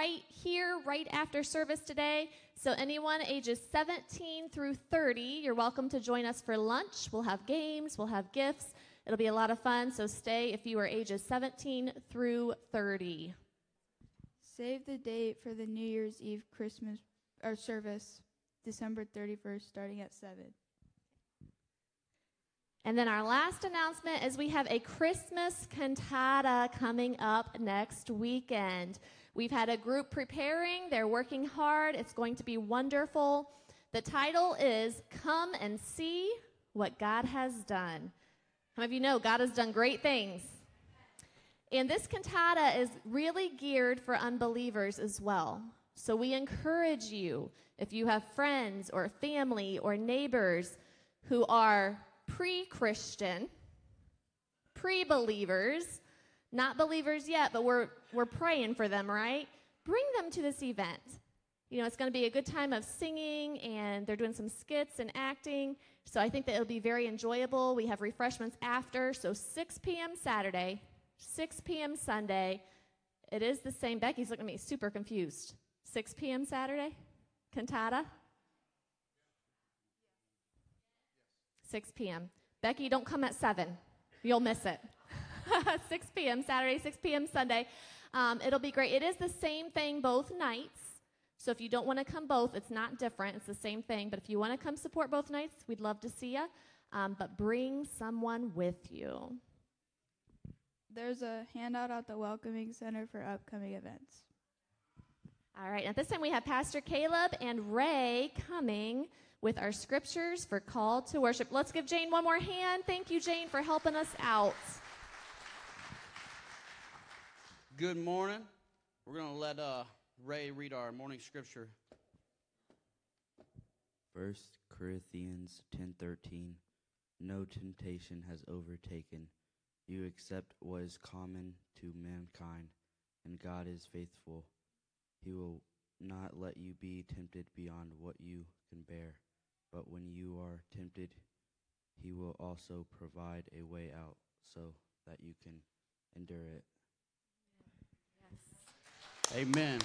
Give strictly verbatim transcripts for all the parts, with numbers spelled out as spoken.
right here, right after service today. So anyone ages seventeen through thirty, you're welcome to join us for lunch. We'll have games, we'll have gifts. It'll be a lot of fun, so stay if you are ages seventeen through thirty. Save the date for the New Year's Eve Christmas or service, December thirty-first, starting at seven. And then our last announcement is we have a Christmas cantata coming up next weekend. We've had a group preparing. They're working hard. It's going to be wonderful. The title is Come and See What God Has Done. Some of you know God has done great things. And this cantata is really geared for unbelievers as well. So we encourage you, if you have friends or family or neighbors who are pre-Christian, pre-believers, not believers yet, but we're we're praying for them, right? Bring them to this event. You know, it's going to be a good time of singing, and they're doing some skits and acting. So I think that it'll be very enjoyable. We have refreshments after, so six p.m. Saturday, six p.m. Sunday. It is the same. Becky's looking at me super confused. six p.m. Saturday, cantata. six p.m. Becky, don't come at seven. You'll miss it. six p.m. Saturday, six p.m. Sunday. Um, it'll be great. It is the same thing both nights. So if you don't want to come both, it's not different. It's the same thing. But if you want to come support both nights, we'd love to see you. Um, but bring someone with you. There's a handout at the Welcoming Center for upcoming events. All right. At this time, we have Pastor Caleb and Ray coming with our scriptures for Call to Worship. Let's give Jane one more hand. Thank you, Jane, for helping us out. Good morning. We're going to let uh, Ray read our morning scripture. First Corinthians ten thirteen. No temptation has overtaken you except what is common to mankind, and God is faithful. He will not let you be tempted beyond what you can bear. But when you are tempted, he will also provide a way out so that you can endure it. Yes. Amen.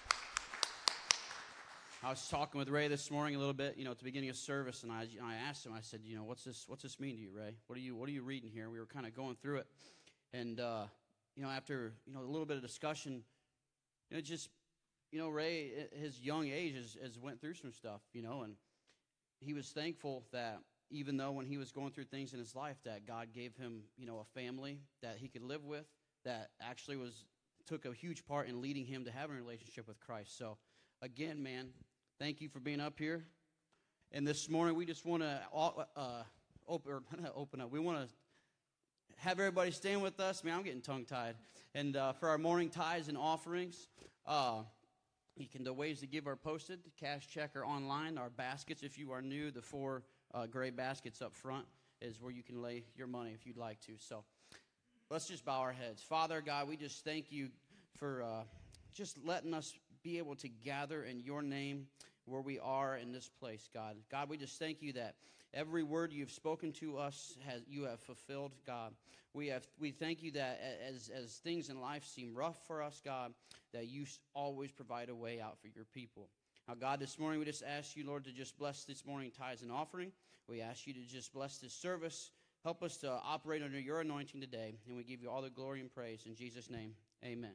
I was talking with Ray this morning a little bit, you know, at the beginning of service, and I, I asked him, I said, you know, what's this what's this mean to you, Ray? What are you what are you reading here? We were kind of going through it. And, uh, you know, after, you know, a little bit of discussion, you know, just, you know, Ray, at his young age, has, has went through some stuff, you know, and he was thankful that even though when he was going through things in his life that God gave him, you know, a family that he could live with that actually was took a huge part in leading him to having a relationship with Christ. So, again, man, thank you for being up here. And this morning we just want to uh, open, or open up. We want to have everybody stand with us. Man, I'm getting tongue-tied. And uh, for our morning tithes and offerings, uh, You can, the ways to give are posted, cash, check, or online. Our baskets, if you are new, the four uh, gray baskets up front is where you can lay your money if you'd like to. So let's just bow our heads. Father, God, we just thank you for uh, just letting us be able to gather in your name where we are in this place, God. God, we just thank you that every word you've spoken to us, has you have fulfilled, God. We have we thank you that as as things in life seem rough for us, God, that you always provide a way out for your people. Now, God, this morning we just ask you, Lord, to just bless this morning tithes and offering. We ask you to just bless this service. Help us to operate under your anointing today, and we give you all the glory and praise. In Jesus' name, amen.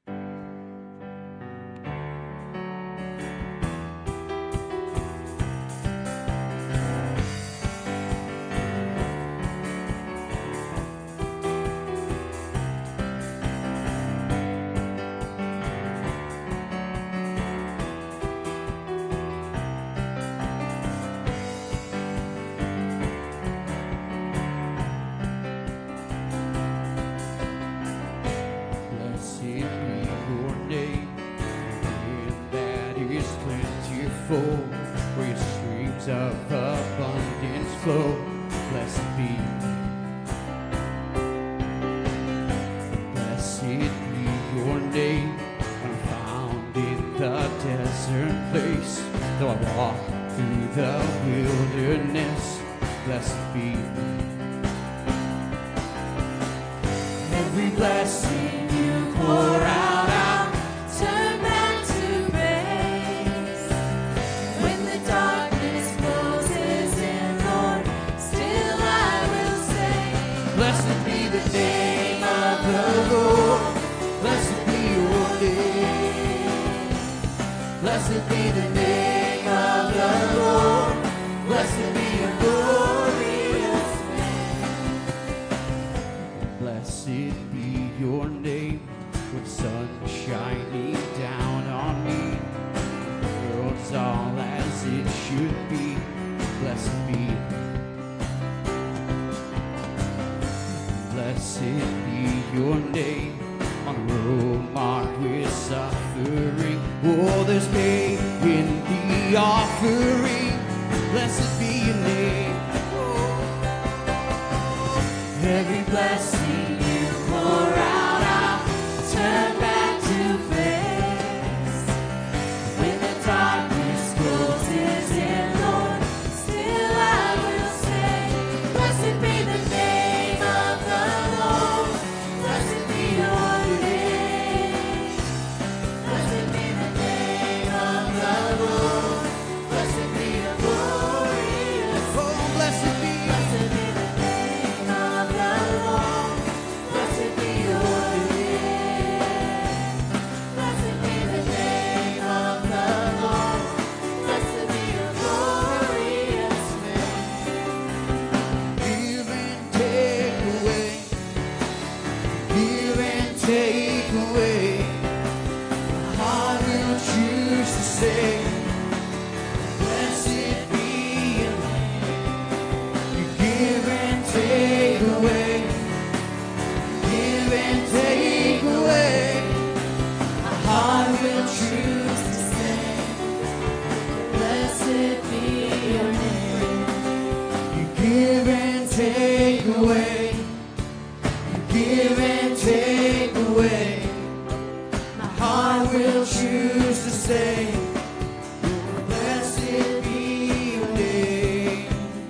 Where streams of abundance flow, blessed be. Blessed be your name, I'm found in the desert place. Though I walk through the wilderness, blessed be. Every blessing you pour out, I'll turn back Blessed be the name of the Lord. Blessed be your glorious name. Blessed be your name with sun shining down on me. The world's all as it should be. Blessed be. Blessed be your name on a road marked with suffering. Oh, there's pain in the offering. Blessed be your name. Oh. Every blessing you pour out, I'll turn back to praise. When the darkness closes in, Lord, still I will say, blessed be the name of the Lord. Blessed be your name. Blessed be the name of the Lord. Blessed be your glorious. Oh, blessed be. Blessed be the name of the Lord. Blessed be your name. Blessed be the name of the Lord. Blessed be your glorious name. Give and take away. Give and take away. My heart will choose to say, blessed be your name. You give and take away. Give and take away. My heart will choose to say, blessed be your name. You give and take away. You give and take away. My heart will choose to say, blessed be your name.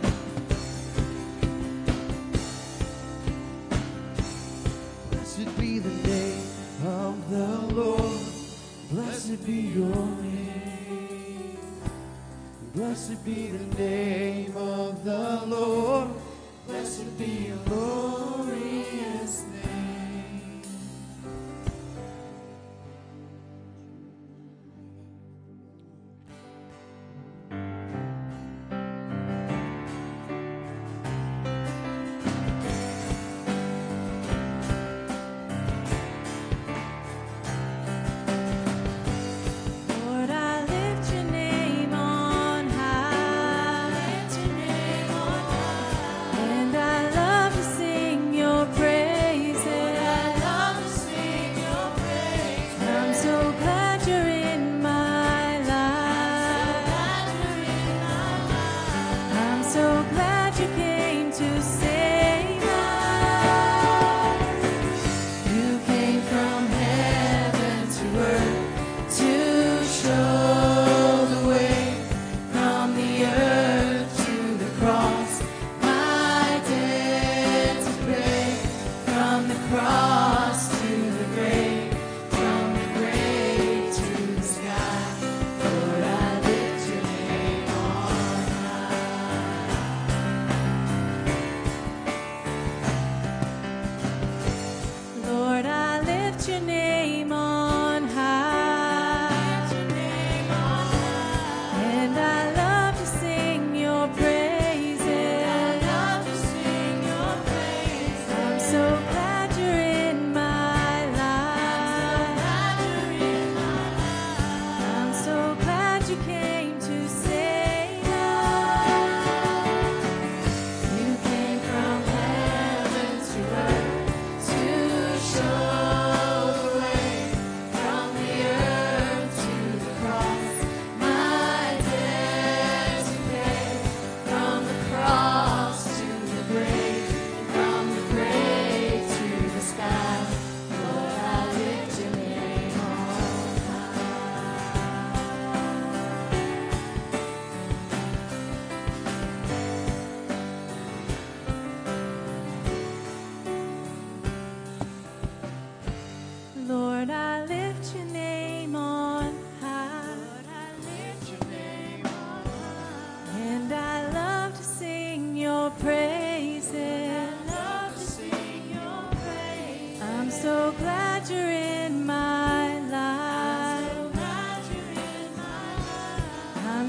Blessed be the name of the Lord. Blessed be your name. Blessed be the name of the Lord. Blessed be your glorious name. Lord, I lift your name on high. Lift your name on high. And I love to sing your praise.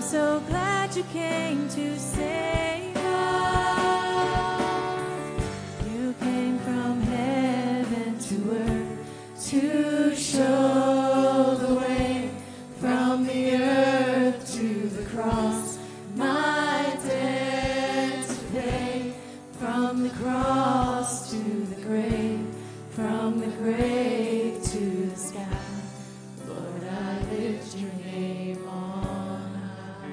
so glad you came to save us. You came from heaven to earth to show the way from the earth to the cross. My debt to pay, from the cross to the grave, from the grave to the sky. Lord, I lift your name on high.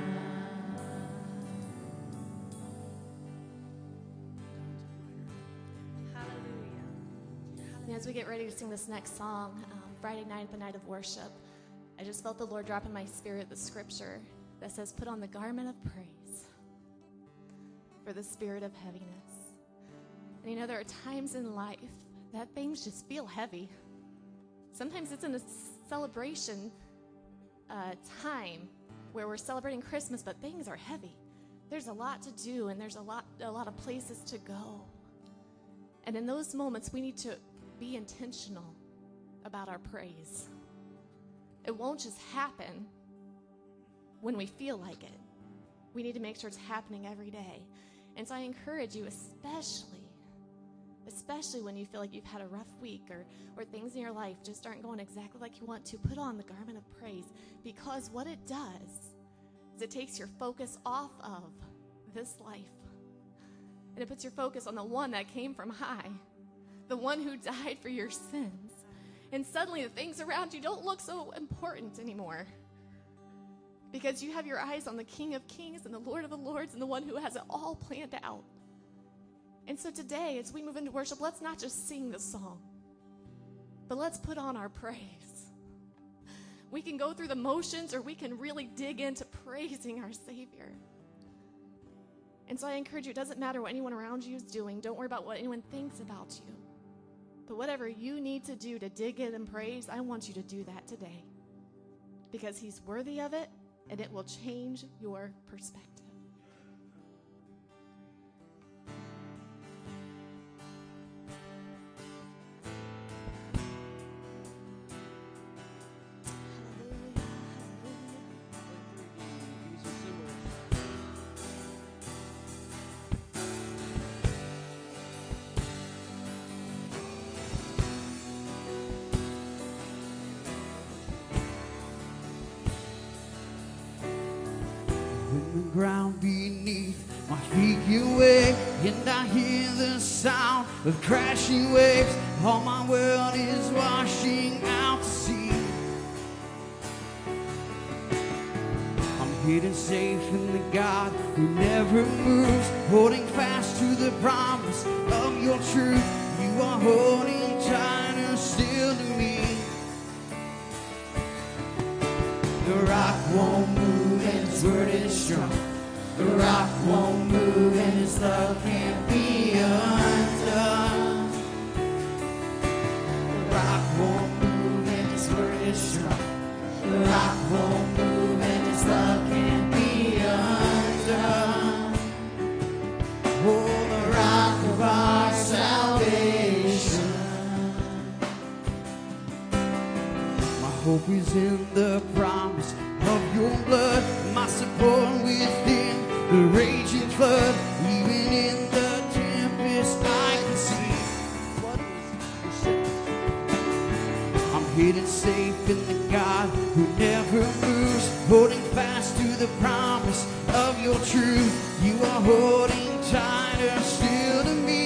And as we get ready to sing this next song, um, Friday night, the night of worship, I just felt the Lord drop in my spirit the scripture that says, put on the garment of praise for the spirit of heaviness. And you know, there are times in life that things just feel heavy. Sometimes it's in a celebration uh, time where we're celebrating Christmas, but things are heavy. There's a lot to do, and there's a lot, a lot of places to go. And in those moments, we need to be intentional about our praise. It won't just happen when we feel like it. We need to make sure it's happening every day. And so I encourage you, especially, especially when you feel like you've had a rough week or, or things in your life just aren't going exactly like you want to, put on the garment of praise, because what it does is it takes your focus off of this life. And it puts your focus on the one that came from high, the one who died for your sins. And suddenly the things around you don't look so important anymore, because you have your eyes on the King of Kings and the Lord of the Lords and the one who has it all planned out. And so today, as we move into worship, let's not just sing the song, but let's put on our praise. We can go through the motions, or we can really dig into praising our Savior. And so I encourage you, it doesn't matter what anyone around you is doing. Don't worry about what anyone thinks about you. But whatever you need to do to dig in and praise, I want you to do that today, because he's worthy of it, and it will change your perspective. Ground beneath my feet give way, and I hear the sound of crashing waves. All my world is washing out to sea. I'm hidden safe in the God who never moves, holding fast to the promise of your truth. You are holding tighter still to me. The rock won't move and his word is strong. The rock won't move and his love can't be undone. The rock won't move and his word is strong. The rock won't move and his love can't be undone. Oh, the rock of our salvation. My hope is in the promise of your blood, my support within the raging flood. Even in the tempest I can see. I'm hidden safe in the God who never moves, holding fast to the promise of your truth. You are holding tighter still to me.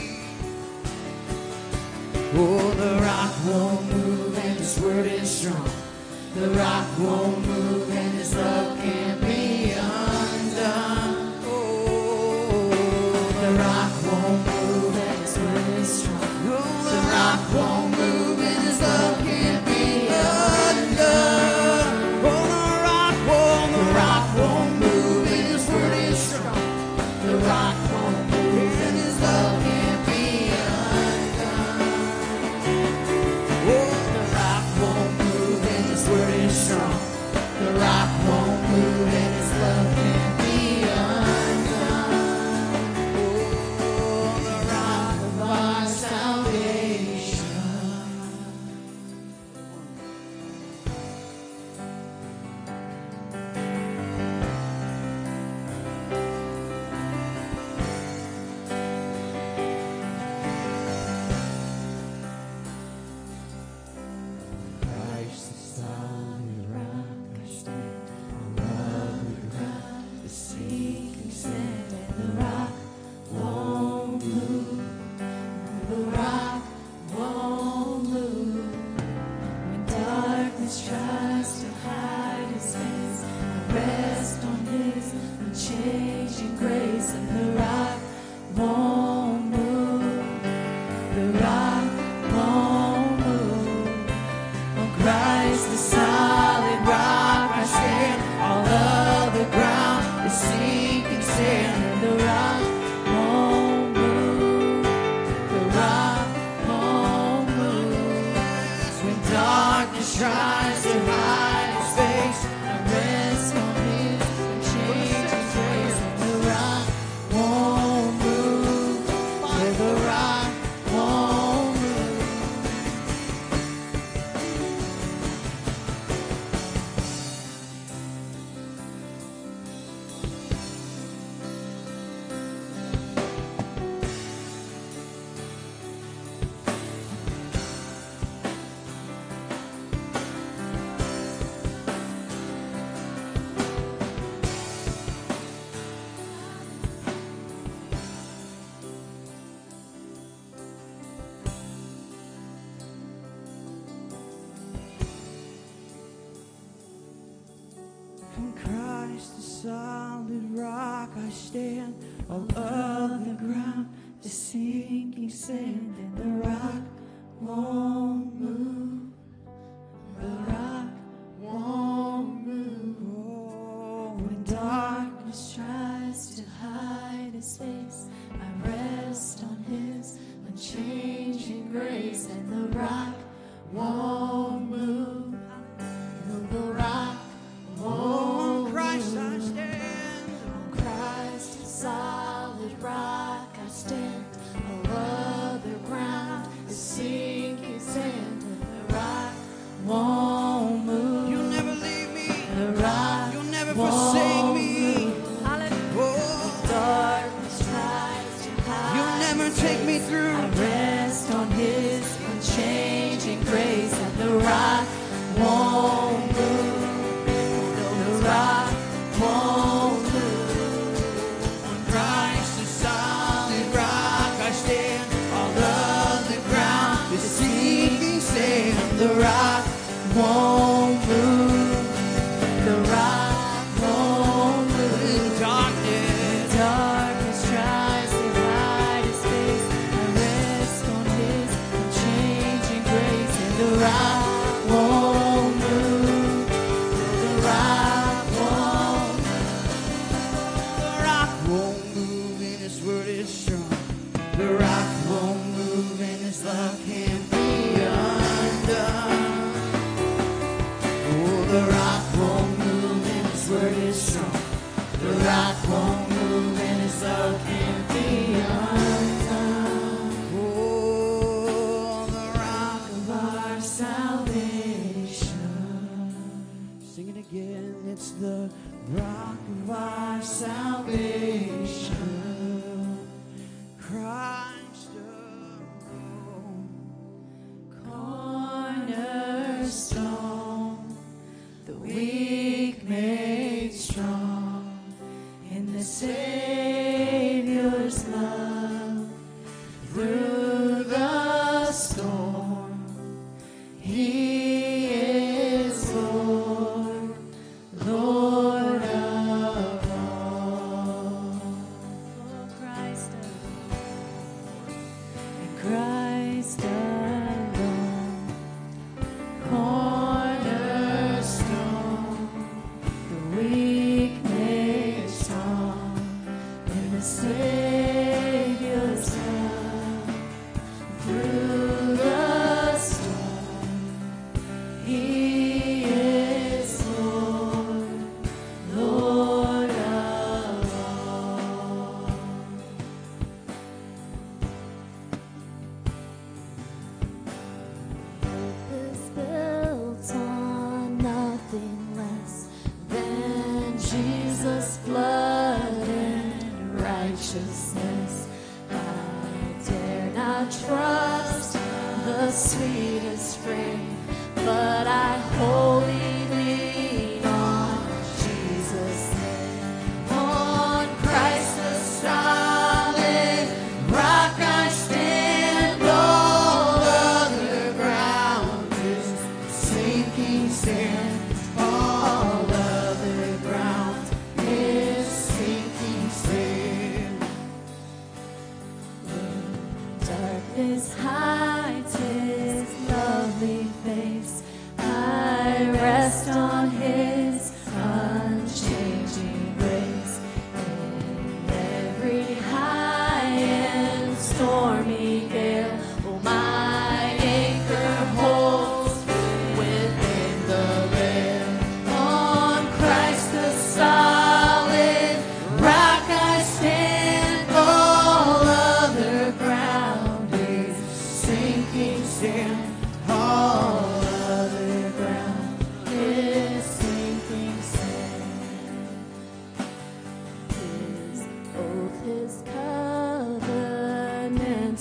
Oh, the rock won't move and his word is strong. The rock won't move and his love can't be undone. Oh, the rock won't move and his word is strong. The rock won't move and his love can't be undone. Oh, the rock won't, the rock won't move and his word is strong. The rock won't move and his love can't be undone. Oh, the rock won't move and his word is strong. The rock changing grace, and the rock won't move. The rock won't move. On Christ, the solid rock I stand. All other ground is sinking sand, and the rock won't move. The rock won't move. When darkness tries to hide His face, I rest on His unchanging grace, and the rock won't move. Where the rock won't move. On Christ, the solid rock I stand. All other ground is sinking sand, and the rock won't move. The rock won't move. Oh, when darkness tries to hide His face, I rest on His unchanging grace, and the rock won't move. No, the rock won't On Christ I move. stand. On Christ, the solid rock I stand. All other ground is sinking sand, and the rock won't move. You'll never leave me. The rock You'll never forsake won't me. move. Oh, Darkness tries to hide. you'll never take me through. I rest on His unchanging grace, and the rock won't move. The rock won't move. On Christ, the solid rock I stand. All other ground is sinking sand. The rock won't move. The rock won't move. In darkness, Darkness tries to hide His face. I rest on His unchanging grace, and the rock won't move. The rock won't the rock won't move and His word is strong. The rock won't move and His love can't be undone. Oh, the rock won't move and His word is strong. The rock won't move and His love can't be undone. Oh, the rock of our salvation. Sing it again. It's the rock of our salvation. Christ alone. cornerstone, the weak made strong in the Savior's love. Through the storm, He is Lord, Lord of all. Oh, Christ alone.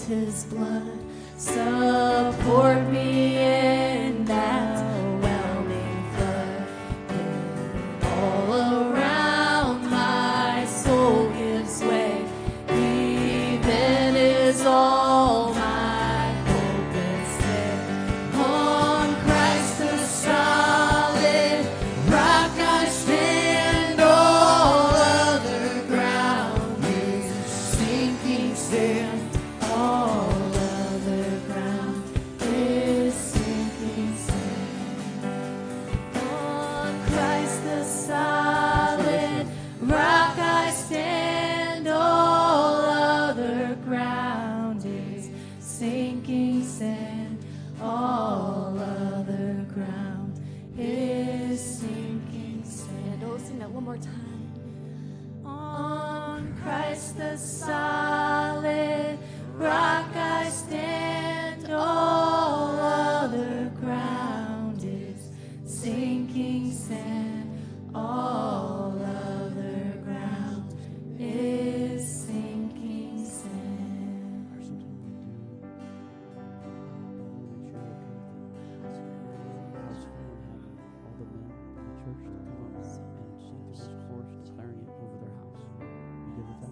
his blood. Support me in that whelming flood. All around my soul gives way. Even is all my hope and stay. On Christ the solid rock I stand. All other ground is sinking sand. All other ground is sinking sand. On Christ the solid rock I stand. All other ground is sinking sand. All other ground is sinking sand. Oh, sing that one more time. On Christ the solid rock I stand. All other ground is sinking sand. All other ground is sinking sand. All the men in the church to come up and sing this chorus declaring it over their house. You good with that?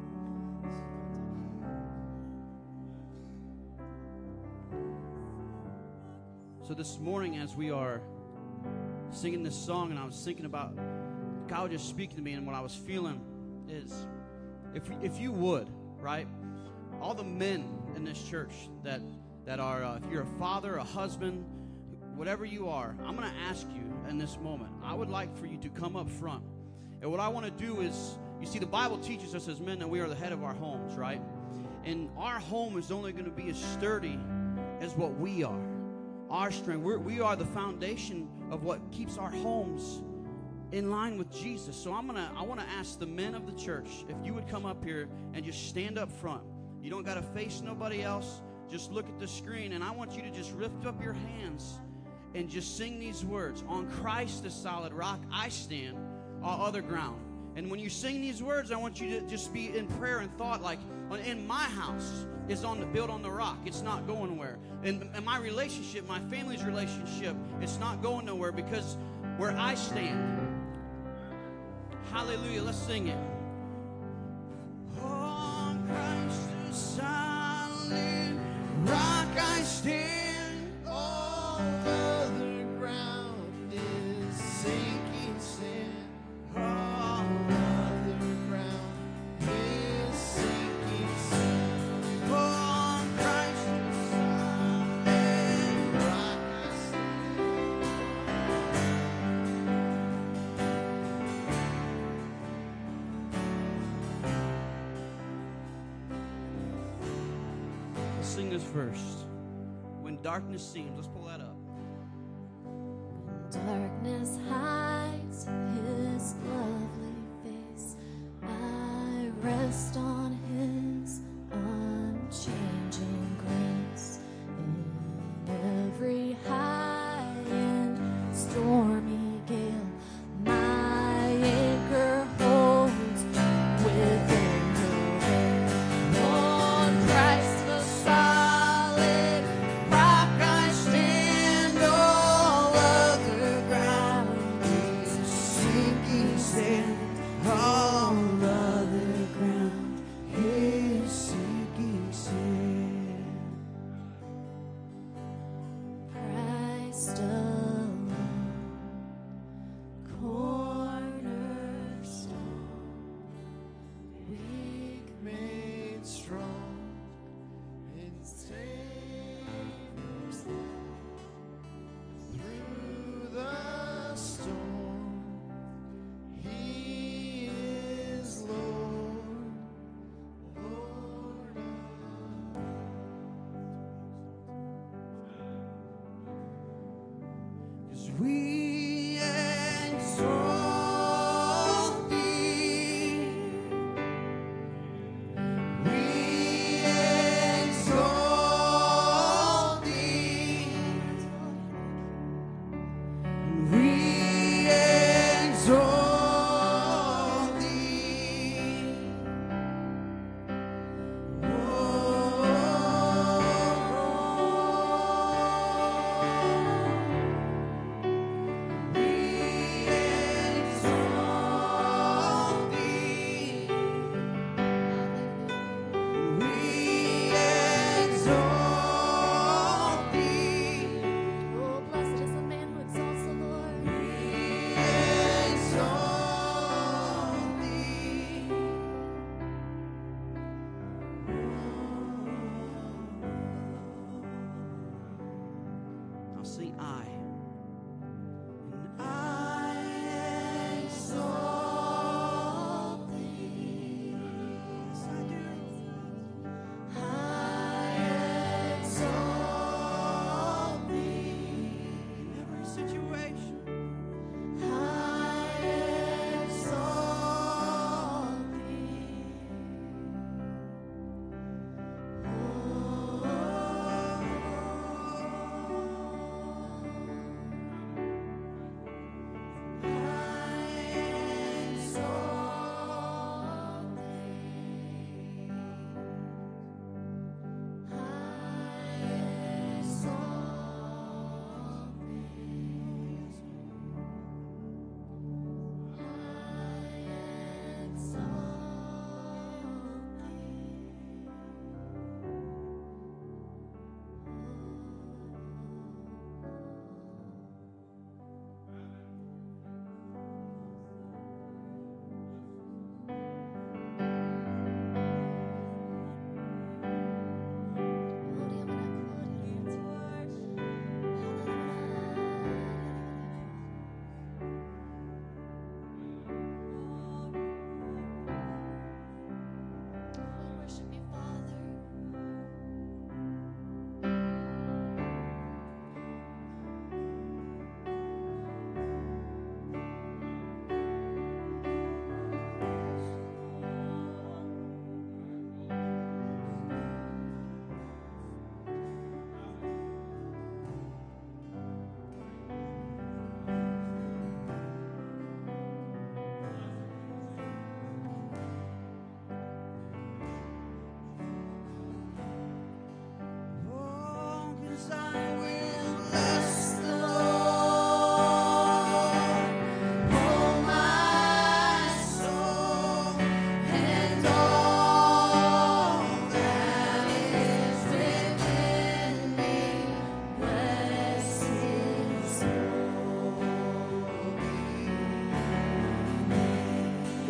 So this morning, as we are singing this song, and I was thinking about God just speaking to me, and what I was feeling is, if we, if you would, right, all the men in this church that that are, uh, if you're a father, a husband, whatever you are, I'm going to ask you in this moment. I would like for you to come up front, and what I want to do is, you see, the Bible teaches us as men that we are the head of our homes, right? And our home is only going to be as sturdy as what we are. Our strength. We're, we are the foundation of what keeps our homes in line with Jesus. So I'm gonna. I want to ask the men of the church if you would come up here and just stand up front. You don't got to face nobody else. Just look at the screen, and I want you to just lift up your hands and just sing these words. On Christ the solid rock I stand, all other ground. And when you sing these words, I want you to just be in prayer and thought like, in my house is on the built on the rock. It's not going nowhere. And, and my relationship, my family's relationship, it's not going nowhere because where I stand. Hallelujah. Let's sing it. On Christ the solid rock I stand. All other ground is sinking sand. All other ground is sinking sand. On Christ the solid rock I stand. Let's sing this verse. When darkness seems, let's pull that up. Darkness hides his lovely face. I rest on his unchanging grace. In every high and stormy gale, my anchor holds within the veil. On Christ the solid rock I stand. All other ground is sinking sand. All other ground is sinking sand. Christ alone, cornerstone, weak made strong, and saves through the storm. He is Lord, Lord of. 'Cause we exalt thee. We exalt thee. We exalt thee. Oh,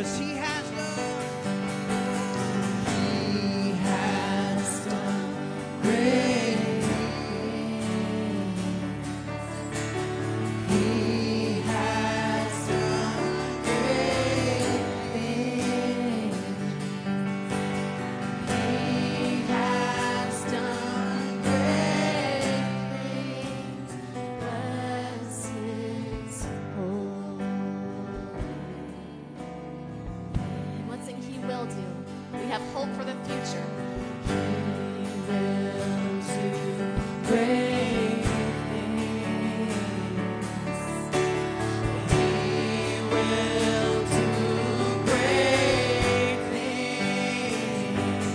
'cause He has done. He has done great things. He has done great things. He has done great things. Bless His holy name. One thing He will do. We have hope for the future. He will do great things. He will do great things.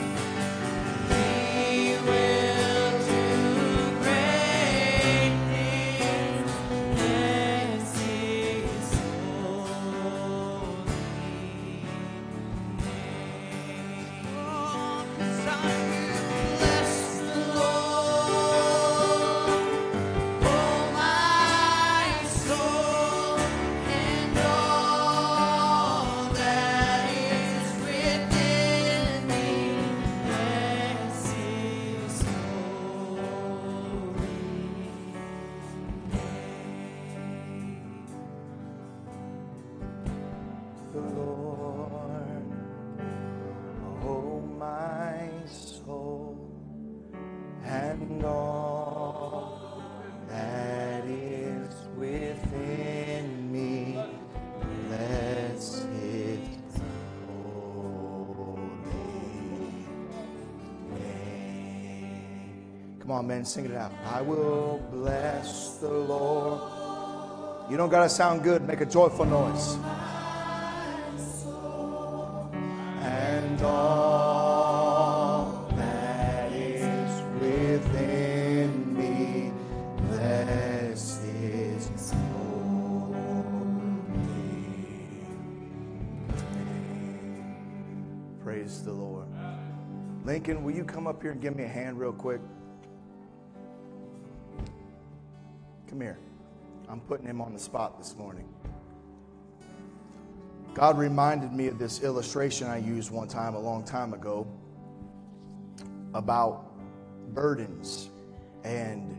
He will do great things. Bless His holy name. Oh, 'cause I will bless the Lord, oh my soul, and all that is within me. Bless His holy the Lord, oh my soul, and all that is within me, bless His holy name. Come on, men, sing it out. I will bless the Lord. You don't got to sound good. Make a joyful noise. And all that is within me, bless His holy name. Praise the Lord. Lincoln, will you come up here and give me a hand real quick? Come here. I'm putting him on the spot this morning. God reminded me of this illustration I used one time, a long time ago, about burdens and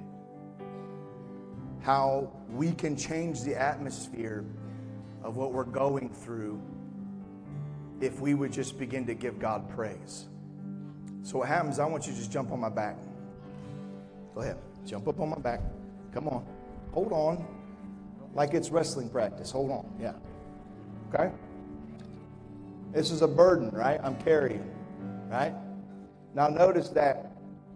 how we can change the atmosphere of what we're going through if we would just begin to give God praise. So what happens, I want you to just jump on my back. Go ahead. Jump up on my back. Come on. Hold on. Like it's wrestling practice. Hold on. Yeah. Okay? This is a burden, right? I'm carrying, right? Now notice that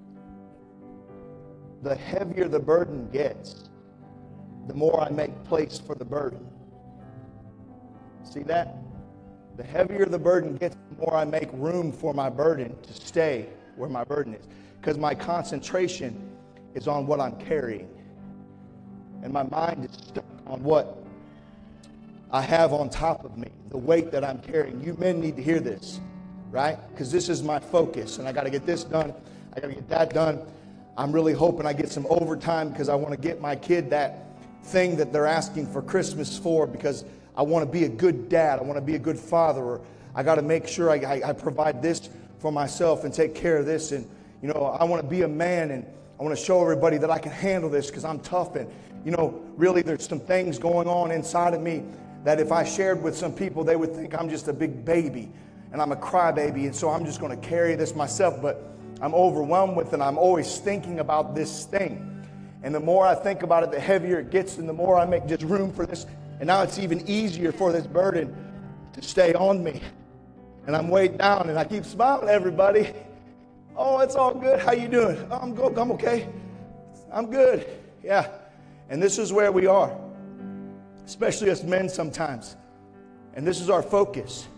the heavier the burden gets, the more I make place for the burden. See that? The heavier the burden gets, the more I make room for my burden to stay where my burden is. Because my concentration is on what I'm carrying. And my mind is stuck on what I have on top of me, the weight that I'm carrying. You men need to hear this, right? Because this is my focus, and I got to get this done. I got to get that done. I'm really hoping I get some overtime because I want to get my kid that thing that they're asking for Christmas for, because I want to be a good dad. I want to be a good father. Or I got to make sure I, I, I provide this for myself and take care of this. And, you know, I want to be a man, and I want to show everybody that I can handle this because I'm tough. And, you know, really there's some things going on inside of me that if I shared with some people, they would think I'm just a big baby and I'm a crybaby. And so I'm just going to carry this myself. But I'm overwhelmed with it. I'm always thinking about this thing. And the more I think about it, the heavier it gets, and the more I make just room for this. And now it's even easier for this burden to stay on me. And I'm weighed down, and I keep smiling at everybody. Oh, it's all good. How you doing? Oh, I'm good. I'm okay. I'm good. Yeah. And this is where we are, especially us men sometimes. And this is our focus.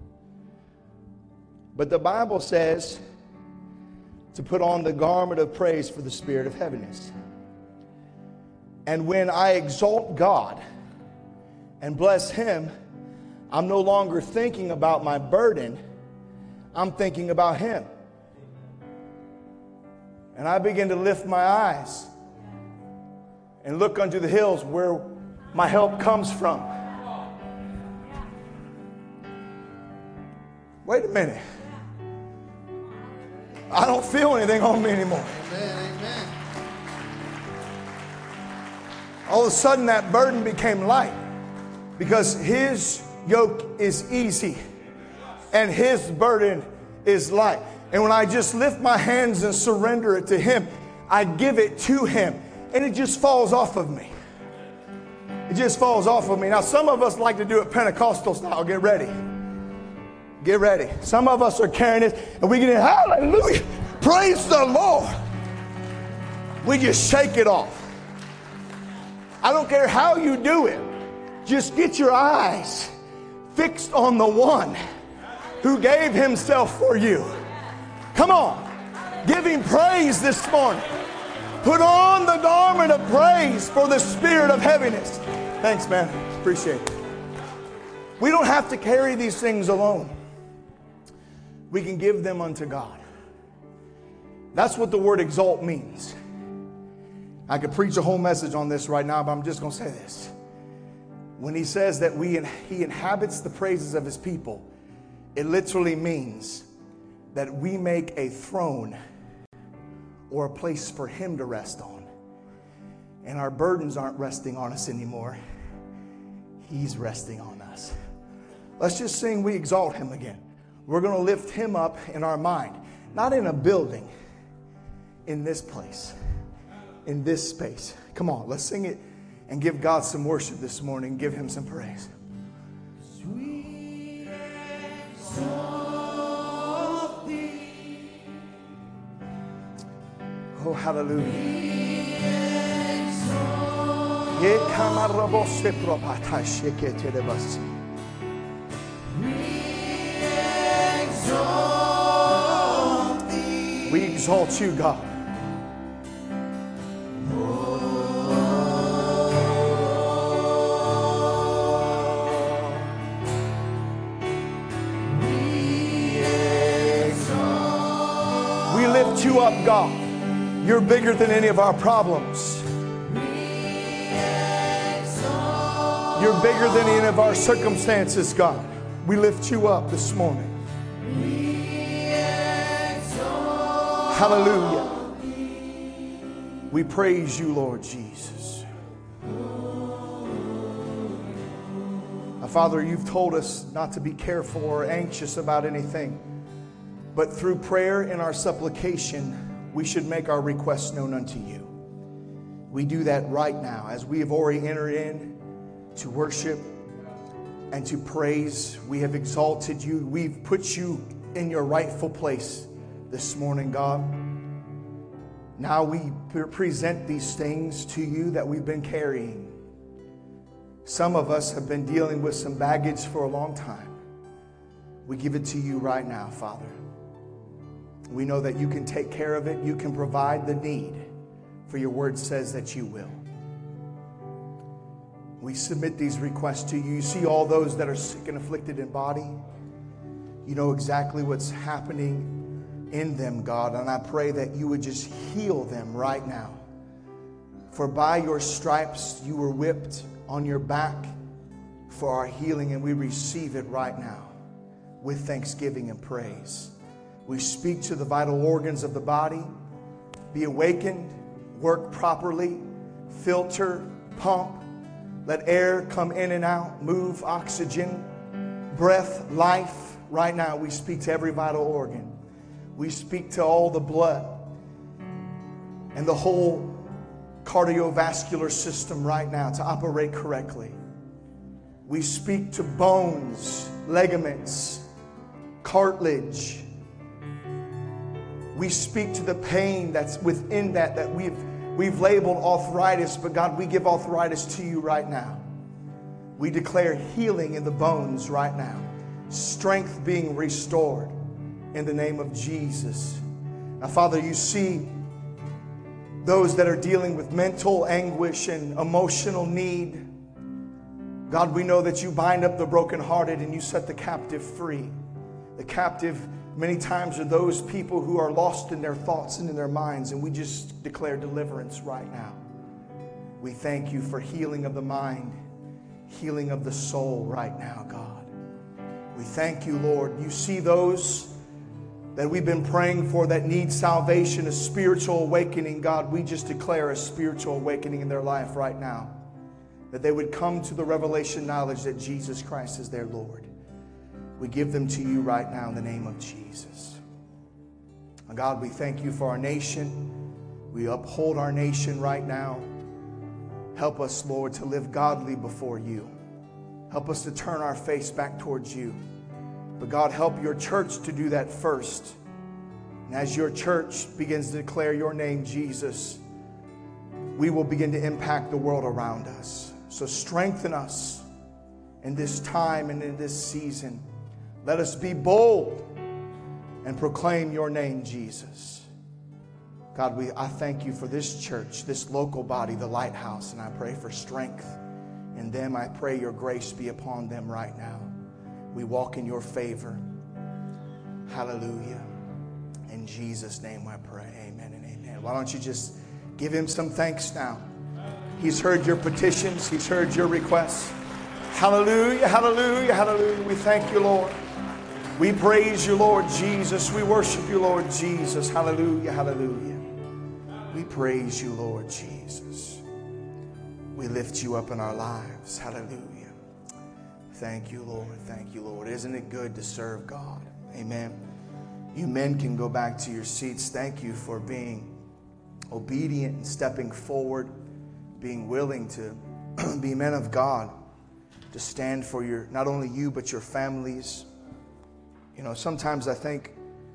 But the Bible says to put on the garment of praise for the spirit of heaviness. And when I exalt God and bless Him, I'm no longer thinking about my burden. I'm thinking about Him. And I begin to lift my eyes and look unto the hills where my help comes from. Wait a minute. I don't feel anything on me anymore. Amen, amen. All of a sudden that burden became light because his yoke is easy and his burden is light. And when I just lift my hands and surrender it to him, I give it to him and it just falls off of me. It just falls off of me. Now some of us like to do it Pentecostal style. Get ready. Get ready. Some of us are carrying this and we get in, hallelujah, praise the Lord. We just shake it off. I don't care how you do it. Just get your eyes fixed on the one who gave himself for you. Come on. Give him praise this morning. Put on the garment of praise for the spirit of heaviness. Thanks, man. Appreciate it. We don't have to carry these things alone. We can give them unto God. That's what the word exalt means. I could preach a whole message on this right now, but I'm just going to say this. When he says that we he inhabits the praises of his people, it literally means that we make a throne or a place for him to rest on. And our burdens aren't resting on us anymore. He's resting on us. Let's just sing We Exalt Him again. We're going to lift him up in our mind. Not in a building, in this place, in this space. Come on, let's sing it and give God some worship this morning. Give him some praise. We exalt thee. Oh, hallelujah. We exalt Ye kamarabose propatash yeketelebas. We exalt thee. We exalt you, God. We lift you up, God. You're bigger than any of our problems. You're bigger than any of our circumstances, God. We lift you up this morning. Hallelujah. We praise you, Lord Jesus. Now, Father, you've told us not to be careful or anxious about anything, but through prayer and our supplication, we should make our requests known unto you. We do that right now as we have already entered in to worship and to praise. We have exalted you. We've put you in your rightful place this morning, God. Now we present these things to you that we've been carrying. Some of us have been dealing with some baggage for a long time. We give it to you right now, Father. We know that you can take care of it. You can provide the need, for your word says that you will. We submit these requests to you. You see all those that are sick and afflicted in body. You know exactly what's happening in them, God. And I pray that you would just heal them right now. For by your stripes you were whipped on your back for our healing, and we receive it right now with thanksgiving and praise. We speak to the vital organs of the body. Be awakened, work properly, filter, pump. Let air come in and out, move, oxygen, breath, life. Right now, we speak to every vital organ. We speak to all the blood and the whole cardiovascular system right now to operate correctly. We speak to bones, ligaments, cartilage. We speak to the pain that's within that, that we've We've labeled arthritis, but God, we give arthritis to you right now. We declare healing in the bones right now. Strength being restored in the name of Jesus. Now, Father, you see those that are dealing with mental anguish and emotional need. God, we know that you bind up the brokenhearted and you set the captive free. The captive many times are those people who are lost in their thoughts and in their minds, and we just declare deliverance right now. We thank you for healing of the mind, healing of the soul right now, God. We thank you, Lord. You see those that we've been praying for that need salvation, a spiritual awakening. God, we just declare a spiritual awakening in their life right now. That they would come to the revelation knowledge that Jesus Christ is their Lord. We give them to you right now in the name of Jesus. God, we thank you for our nation. We uphold our nation right now. Help us, Lord, to live godly before you. Help us to turn our face back towards you. But God, help your church to do that first. And as your church begins to declare your name, Jesus, we will begin to impact the world around us. So strengthen us in this time and in this season. Let us be bold and proclaim your name, Jesus. God, we I thank you for this church, this local body, the Lighthouse, and I pray for strength in them. I pray your grace be upon them right now. We walk in your favor. Hallelujah. In Jesus' name I pray. Amen and amen. Why don't you just give him some thanks now? He's heard your petitions. He's heard your requests. Hallelujah, hallelujah, hallelujah. We thank you, Lord. We praise you, Lord Jesus. We worship you, Lord Jesus. Hallelujah, hallelujah. We praise you, Lord Jesus. We lift you up in our lives. Hallelujah. Thank you, Lord. Thank you, Lord. Isn't it good to serve God? Amen. You men can go back to your seats. Thank you for being obedient and stepping forward, being willing to be men of God, to stand for your, not only you, but your families. You know, sometimes I think,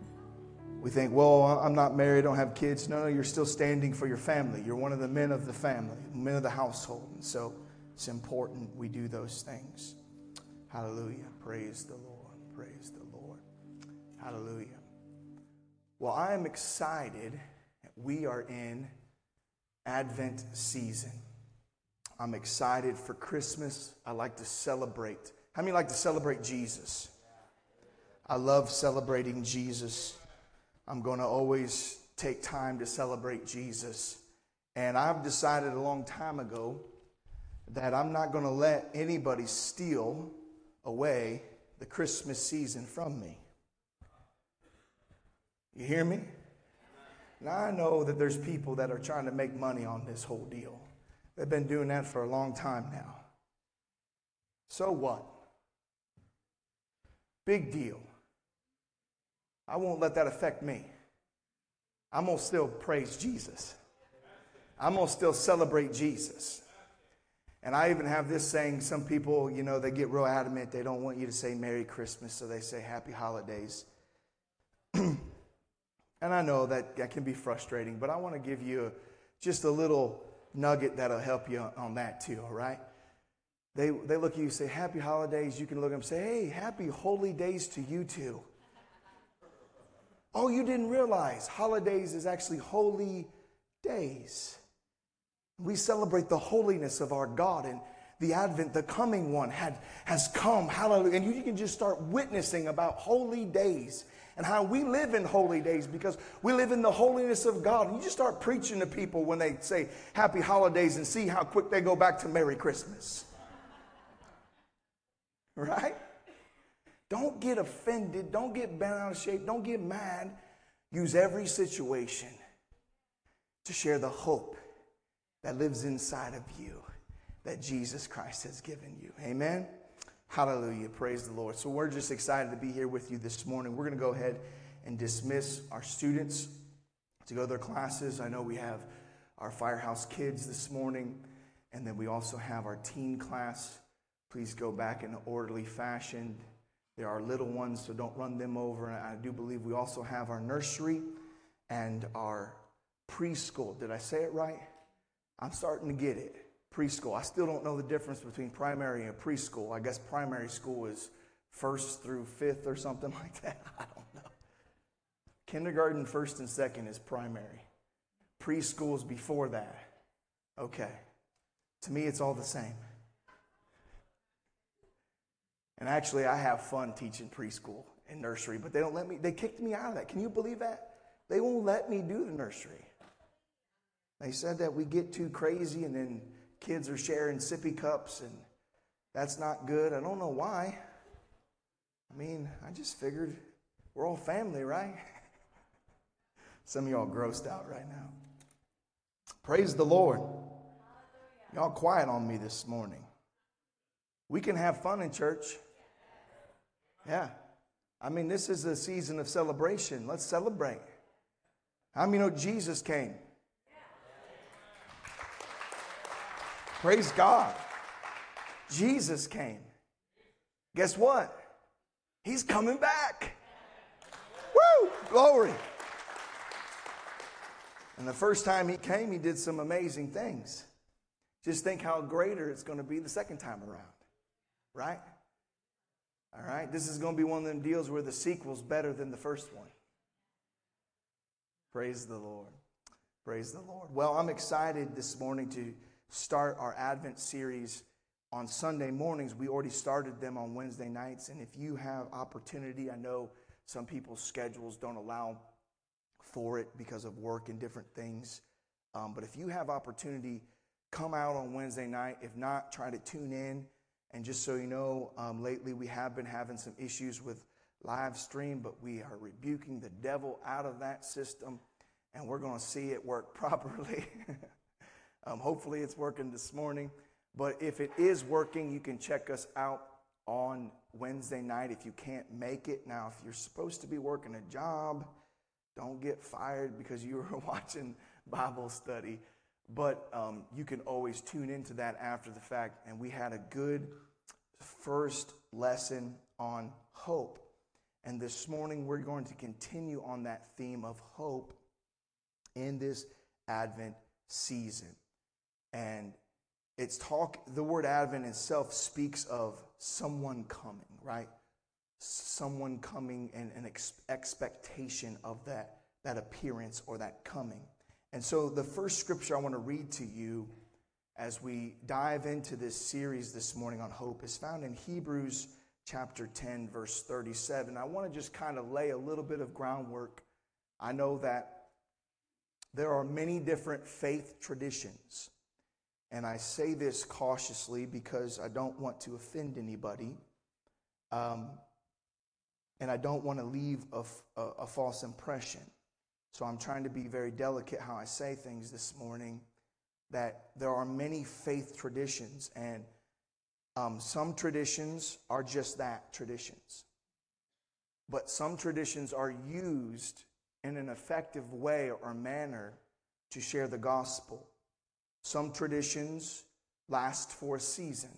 we think, well, I'm not married, I don't have kids. No, no, you're still standing for your family. You're one of the men of the family, men of the household. And so it's important we do those things. Hallelujah. Praise the Lord. Praise the Lord. Hallelujah. Well, I am excited that we are in Advent season. I'm excited for Christmas. I like to celebrate. How many like to celebrate Jesus? I love celebrating Jesus. I'm going to always take time to celebrate Jesus. And I've decided a long time ago that I'm not going to let anybody steal away the Christmas season from me. You hear me? Now, I know that there's people that are trying to make money on this whole deal. They've been doing that for a long time now. So what? Big deal. I won't let that affect me. I'm going to still praise Jesus. I'm going to still celebrate Jesus. And I even have this saying, some people, you know, they get real adamant. They don't want you to say Merry Christmas, so they say Happy Holidays. And I know that, that can be frustrating, but I want to give you a, just a little nugget that'll help you on that too, all right? They, they look at you and say, Happy Holidays. You can look at them and say, hey, Happy Holy Days to you too. Oh, you didn't realize holidays is actually holy days. We celebrate the holiness of our God, and the Advent, the coming one, had has come. Hallelujah. And you can just start witnessing about holy days and how we live in holy days because we live in the holiness of God. And you just start preaching to people when they say Happy Holidays and see how quick they go back to Merry Christmas. Right? Don't get offended. Don't get bent out of shape. Don't get mad. Use every situation to share the hope that lives inside of you that Jesus Christ has given you. Amen? Hallelujah. Praise the Lord. So we're just excited to be here with you this morning. We're going to go ahead and dismiss our students to go to their classes. I know we have our Firehouse kids this morning, and then we also have our teen class. Please go back in an orderly fashion. There are little ones, so don't run them over. And I do believe we also have our nursery and our preschool. Did I say it right? I'm starting to get it. Preschool. I still don't know the difference between primary and preschool. I guess primary school is first through fifth or something like that. I don't know. Kindergarten, first and second is primary. Preschool is before that. Okay. To me, it's all the same. And actually, I have fun teaching preschool and nursery, but they don't let me, they kicked me out of that. Can you believe that? They won't let me do the nursery. They said that we get too crazy and then kids are sharing sippy cups and that's not good. I don't know why. I mean, I just figured we're all family, right? Some of y'all grossed out right now. Praise the Lord. Y'all quiet on me this morning. We can have fun in church. Yeah. I mean, this is a season of celebration. Let's celebrate. How many know Jesus came? Praise God. Jesus came. Guess what? He's coming back. Woo! Glory. And the first time he came, he did some amazing things. Just think how greater it's going to be the second time around. Right? All right? This is going to be one of them deals where the sequel's better than the first one. Praise the Lord. Praise the Lord. Well, I'm excited this morning to start our Advent series on Sunday mornings. We already started them on Wednesday nights. And if you have opportunity, I know some people's schedules don't allow for it because of work and different things. Um, but if you have opportunity, come out on Wednesday night. If not, try to tune in. And just so you know, um, lately we have been having some issues with live stream, but we are rebuking the devil out of that system, and we're going to see it work properly. um, hopefully it's working this morning. But if it is working, you can check us out on Wednesday night if you can't make it. Now, if you're supposed to be working a job, don't get fired because you were watching Bible study. But um, you can always tune into that after the fact. And we had a good first lesson on hope. And this morning we're going to continue on that theme of hope in this Advent season. And it's talk, the word Advent itself speaks of someone coming, right? Someone coming and an ex- expectation of that, that appearance or that coming. And so the first scripture I want to read to you as we dive into this series this morning on hope is found in Hebrews chapter ten, verse thirty-seven. I want to just kind of lay a little bit of groundwork. I know that there are many different faith traditions, and I say this cautiously because I don't want to offend anybody, um, and I don't want to leave a, a, a false impression. So I'm trying to be very delicate how I say things this morning, that there are many faith traditions, and um, some traditions are just that, traditions. But some traditions are used in an effective way or manner to share the gospel. Some traditions last for a season.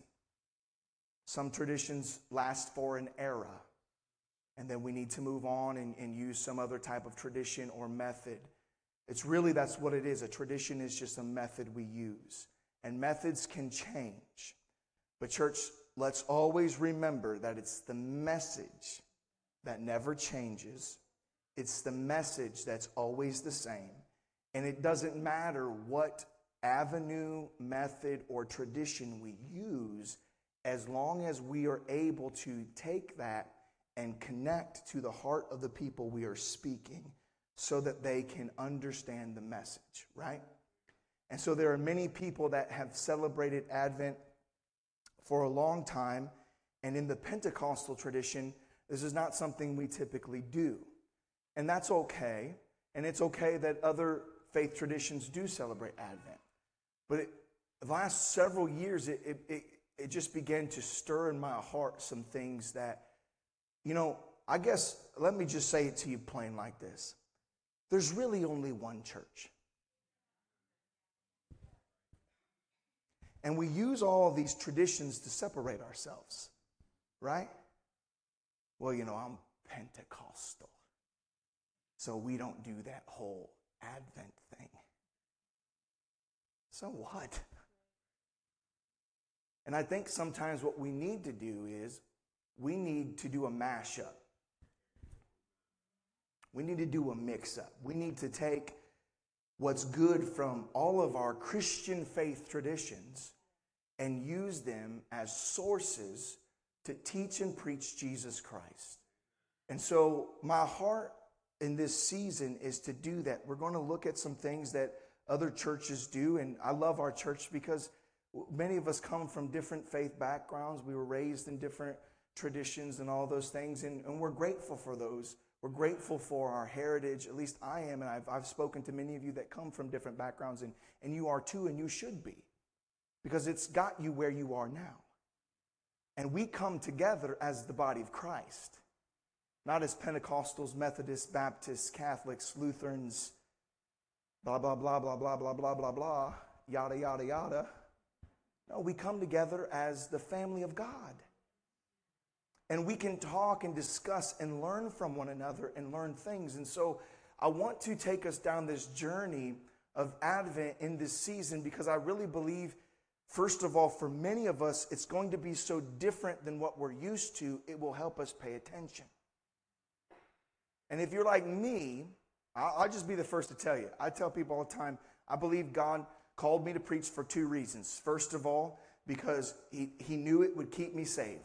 Some traditions last for an era. And then we need to move on and, and use some other type of tradition or method. It's really, that's what it is. A tradition is just a method we use. And methods can change. But church, let's always remember that it's the message that never changes. It's the message that's always the same. And it doesn't matter what avenue, method, or tradition we use, as long as we are able to take that and connect to the heart of the people we are speaking so that they can understand the message, right? And so there are many people that have celebrated Advent for a long time, and in the Pentecostal tradition, this is not something we typically do. And that's okay, and it's okay that other faith traditions do celebrate Advent. But it, the last several years, it, it, it, it just began to stir in my heart some things that, you know, I guess, let me just say it to you plain like this. There's really only one church. And we use all of these traditions to separate ourselves, right? Well, you know, I'm Pentecostal, so we don't do that whole Advent thing. So what? And I think sometimes what we need to do is we need to do a mashup. We need to do a mix-up. We need to take what's good from all of our Christian faith traditions and use them as sources to teach and preach Jesus Christ. And so my heart in this season is to do that. We're going to look at some things that other churches do, and I love our church because many of us come from different faith backgrounds. We were raised in different traditions and all those things, and, and we're grateful for those. We're grateful for our heritage. At least I am, and I've, I've spoken to many of you that come from different backgrounds, and, and you are too, and you should be, because it's got you where you are now. And we come together as the body of Christ, not as Pentecostals, Methodists, Baptists, Catholics, Lutherans, blah, blah, blah, blah, blah, blah, blah, blah, blah, yada, yada, yada. No, we come together as the family of God. And we can talk and discuss and learn from one another and learn things. And so I want to take us down this journey of Advent in this season, because I really believe, first of all, for many of us, it's going to be so different than what we're used to, it will help us pay attention. And if you're like me, I'll, I'll just be the first to tell you. I tell people all the time, I believe God called me to preach for two reasons. First of all, because he, he knew it would keep me saved.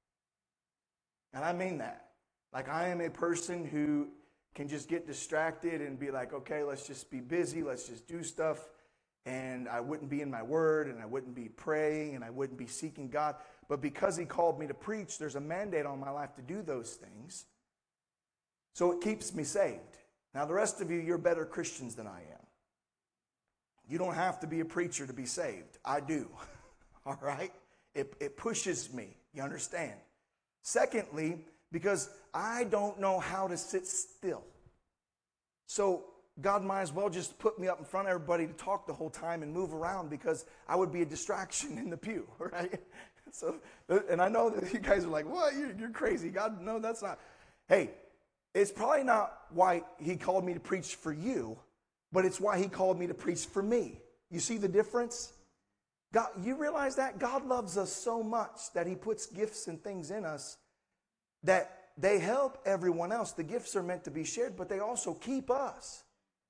And I mean that. Like, I am a person who can just get distracted and be like, okay, let's just be busy, let's just do stuff. And I wouldn't be in my word, and I wouldn't be praying, and I wouldn't be seeking God. But because he called me to preach, there's a mandate on my life to do those things. So it keeps me saved. Now, the rest of you, you're better Christians than I am. You don't have to be a preacher to be saved. I do. All right? It, it pushes me. You understand? Secondly, because I don't know how to sit still. So God might as well just put me up in front of everybody to talk the whole time and move around, because I would be a distraction in the pew, right? So, and I know that you guys are like, what? You're, you're crazy. God, no, that's not. Hey, it's probably not why he called me to preach for you, but it's why he called me to preach for me. You see the difference? God, you realize that? God loves us so much that he puts gifts and things in us that they help everyone else. The gifts are meant to be shared, but they also keep us.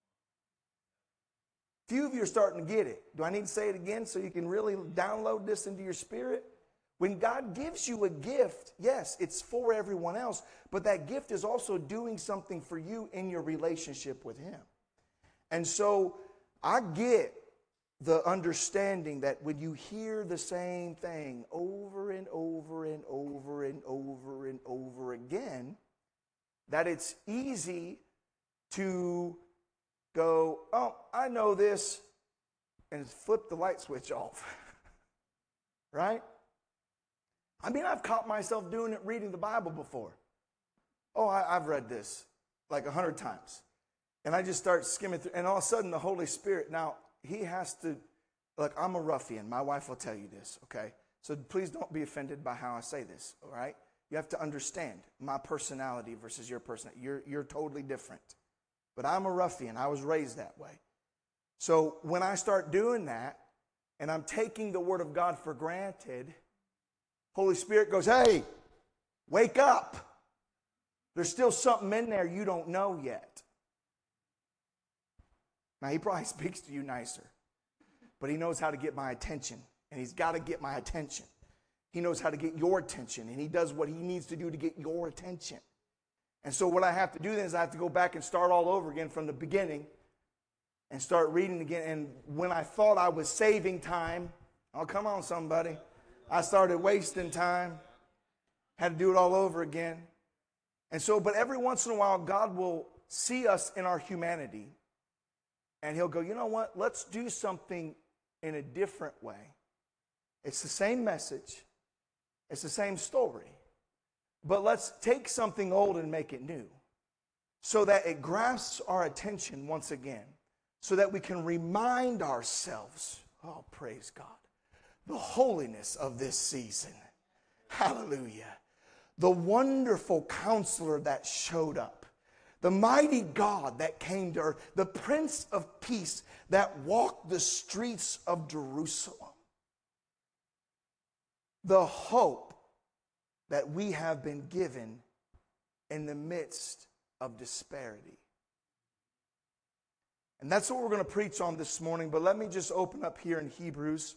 Few of you are starting to get it. Do I need to say it again so you can really download this into your spirit? When God gives you a gift, yes, it's for everyone else, but that gift is also doing something for you in your relationship with him. And so I get the understanding that when you hear the same thing over and over and over and over and over again, that it's easy to go, oh, I know this, and flip the light switch off. Right? I mean, I've caught myself doing it reading the Bible before. Oh, I, I've read this like a hundred times. And I just start skimming through, and all of a sudden the Holy Spirit, now, he has to, look, I'm a ruffian. My wife will tell you this, okay? So please don't be offended by how I say this, all right? You have to understand my personality versus your personality. You're, you're totally different. But I'm a ruffian. I was raised that way. So when I start doing that, and I'm taking the Word of God for granted, Holy Spirit goes, hey, wake up. There's still something in there you don't know yet. Now, he probably speaks to you nicer, but he knows how to get my attention, and he's got to get my attention. He knows how to get your attention, and he does what he needs to do to get your attention. And so what I have to do then is I have to go back and start all over again from the beginning and start reading again. And when I thought I was saving time, oh, come on, somebody, I started wasting time, had to do it all over again. And so, but every once in a while, God will see us in our humanity, and he'll go, you know what? Let's do something in a different way. It's the same message. It's the same story. But let's take something old and make it new so that it grasps our attention once again, so that we can remind ourselves, oh, praise God, the holiness of this season. Hallelujah. The wonderful counselor that showed up. The mighty God that came to earth, the Prince of Peace that walked the streets of Jerusalem. The hope that we have been given in the midst of disparity. And that's what we're going to preach on this morning, but let me just open up here in Hebrews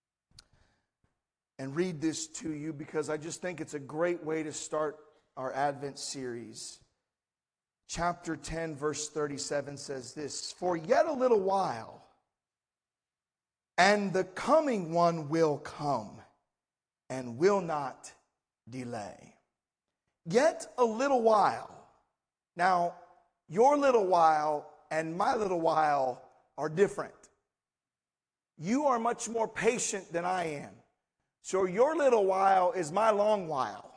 and read this to you, because I just think it's a great way to start our Advent series. Chapter ten, verse thirty-seven says this, for yet a little while, and the coming one will come and will not delay. Yet a little while. Now, your little while and my little while are different. You are much more patient than I am. So your little while is my long while.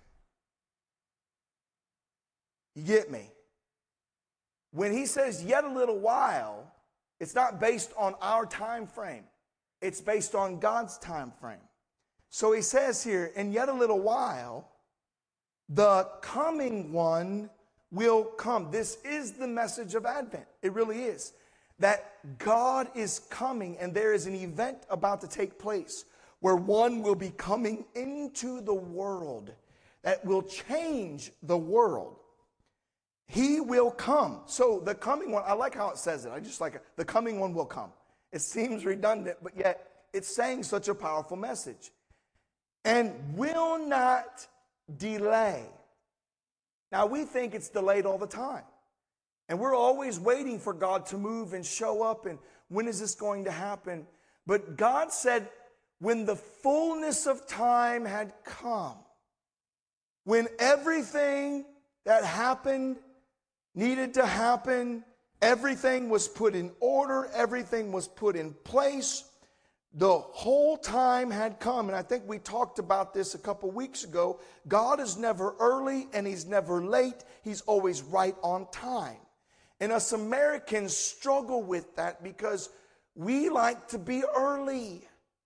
You get me? When he says yet a little while, it's not based on our time frame. It's based on God's time frame. So he says here, in yet a little while, the coming one will come. This is the message of Advent. It really is. That God is coming and there is an event about to take place where one will be coming into the world that will change the world. He will come. So the coming one, I like how it says it. I just like it. The coming one will come. It seems redundant, but yet it's saying such a powerful message. And will not delay. Now we think it's delayed all the time. And we're always waiting for God to move and show up and when is this going to happen? But God said when the fullness of time had come, when everything that happened needed to happen, everything was put in order, everything was put in place, the whole time had come. And I think we talked about this a couple weeks ago. God is never early and he's never late. He's always right on time. And us Americans struggle with that because we like to be early.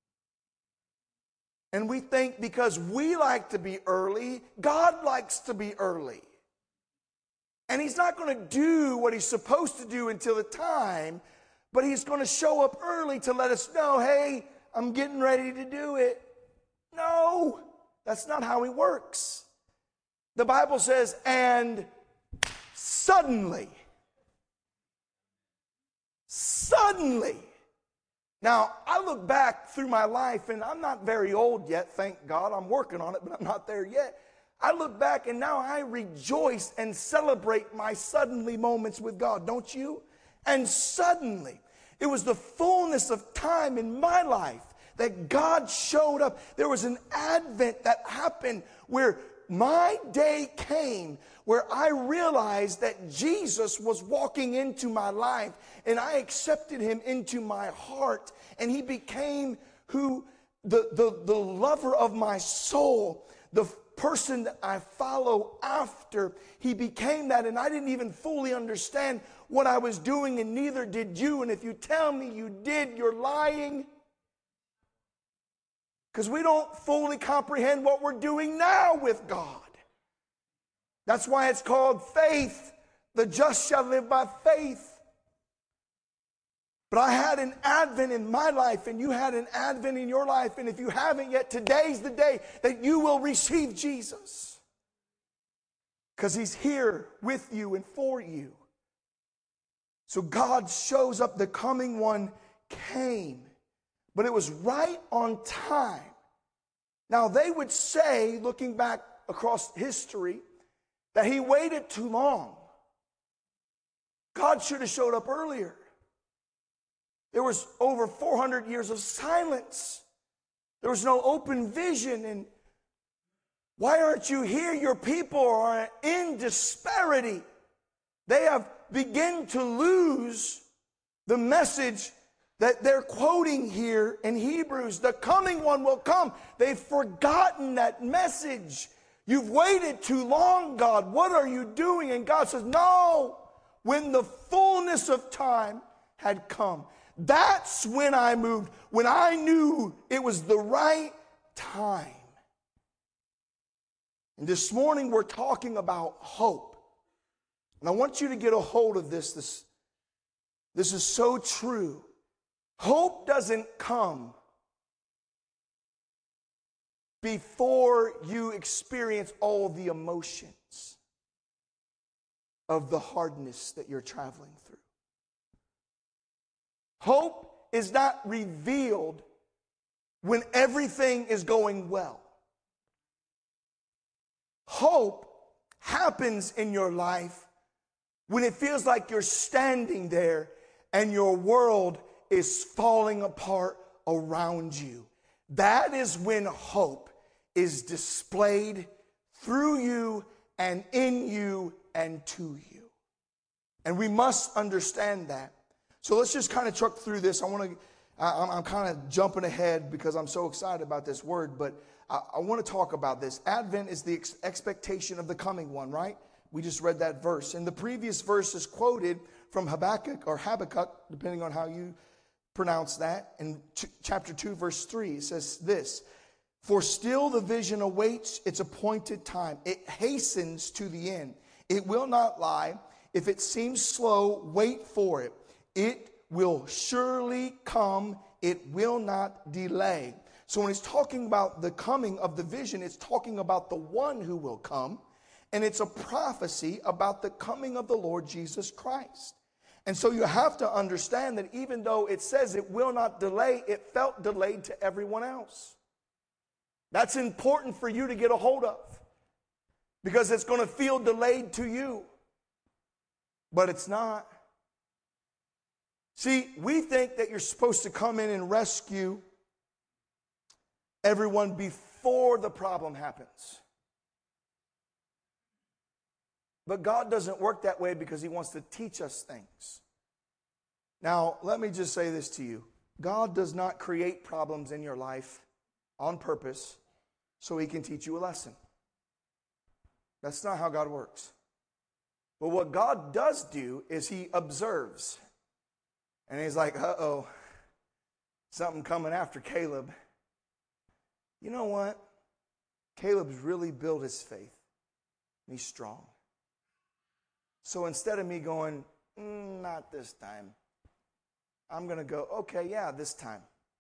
And we think because we like to be early, God likes to be early. And he's not going to do what he's supposed to do until the time, but he's going to show up early to let us know, hey, I'm getting ready to do it. No, that's not how he works. The Bible says, and suddenly, suddenly. Now, I look back through my life, and I'm not very old yet, thank God. I'm working on it, but I'm not there yet. I look back, and now I rejoice and celebrate my suddenly moments with God, don't you? And suddenly, it was the fullness of time in my life that God showed up. There was an advent that happened where my day came where I realized that Jesus was walking into my life and I accepted him into my heart and he became who the, the, the lover of my soul, the person that I follow after. He became that and I didn't even fully understand what I was doing and neither did you. And if you tell me you did, you're lying. Because we don't fully comprehend what we're doing now with God. That's why it's called faith. The just shall live by faith. But I had an advent in my life and you had an advent in your life. And if you haven't yet, today's the day that you will receive Jesus. Because he's here with you and for you. So God shows up. The coming one came. But it was right on time. Now they would say, looking back across history, that he waited too long. God should have showed up earlier. There was over four hundred years of silence. There was no open vision. And why aren't you here? Your people are in disparity. They have begun to lose the message that they're quoting here in Hebrews. The coming one will come. They've forgotten that message. You've waited too long, God. What are you doing? And God says, no, when the fullness of time had come, that's when I moved, when I knew it was the right time. And this morning we're talking about hope. And I want you to get a hold of this. This, this is so true. Hope doesn't come before you experience all the emotions of the hardness that you're traveling through. Hope is not revealed when everything is going well. Hope happens in your life when it feels like you're standing there and your world is falling apart around you. That is when hope is displayed through you and in you and to you. And we must understand that. So let's just kind of truck through this. I want to, I'm, I'm kind of jumping ahead because I'm so excited about this word, but I, I want to talk about this. Advent is the ex- expectation of the coming one, right? We just read that verse. And the previous verse is quoted from Habakkuk or Habakkuk, depending on how you pronounce that. In ch- chapter two, verse three, it says this: "For still the vision awaits its appointed time. It hastens to the end. It will not lie. If it seems slow, wait for it. It will surely come. It will not delay." So when it's talking about the coming of the vision, it's talking about the one who will come. And it's a prophecy about the coming of the Lord Jesus Christ. And so you have to understand that even though it says it will not delay, it felt delayed to everyone else. That's important for you to get a hold of, because it's going to feel delayed to you, but it's not. See, we think that you're supposed to come in and rescue everyone before the problem happens. But God doesn't work that way because he wants to teach us things. Now, let me just say this to you. God does not create problems in your life on purpose so he can teach you a lesson. That's not how God works. But what God does do is he observes. And he's like, uh-oh, something coming after Caleb. You know what? Caleb's really built his faith. He's strong. So instead of me going, mm, not this time, I'm going to go, okay, yeah, this time.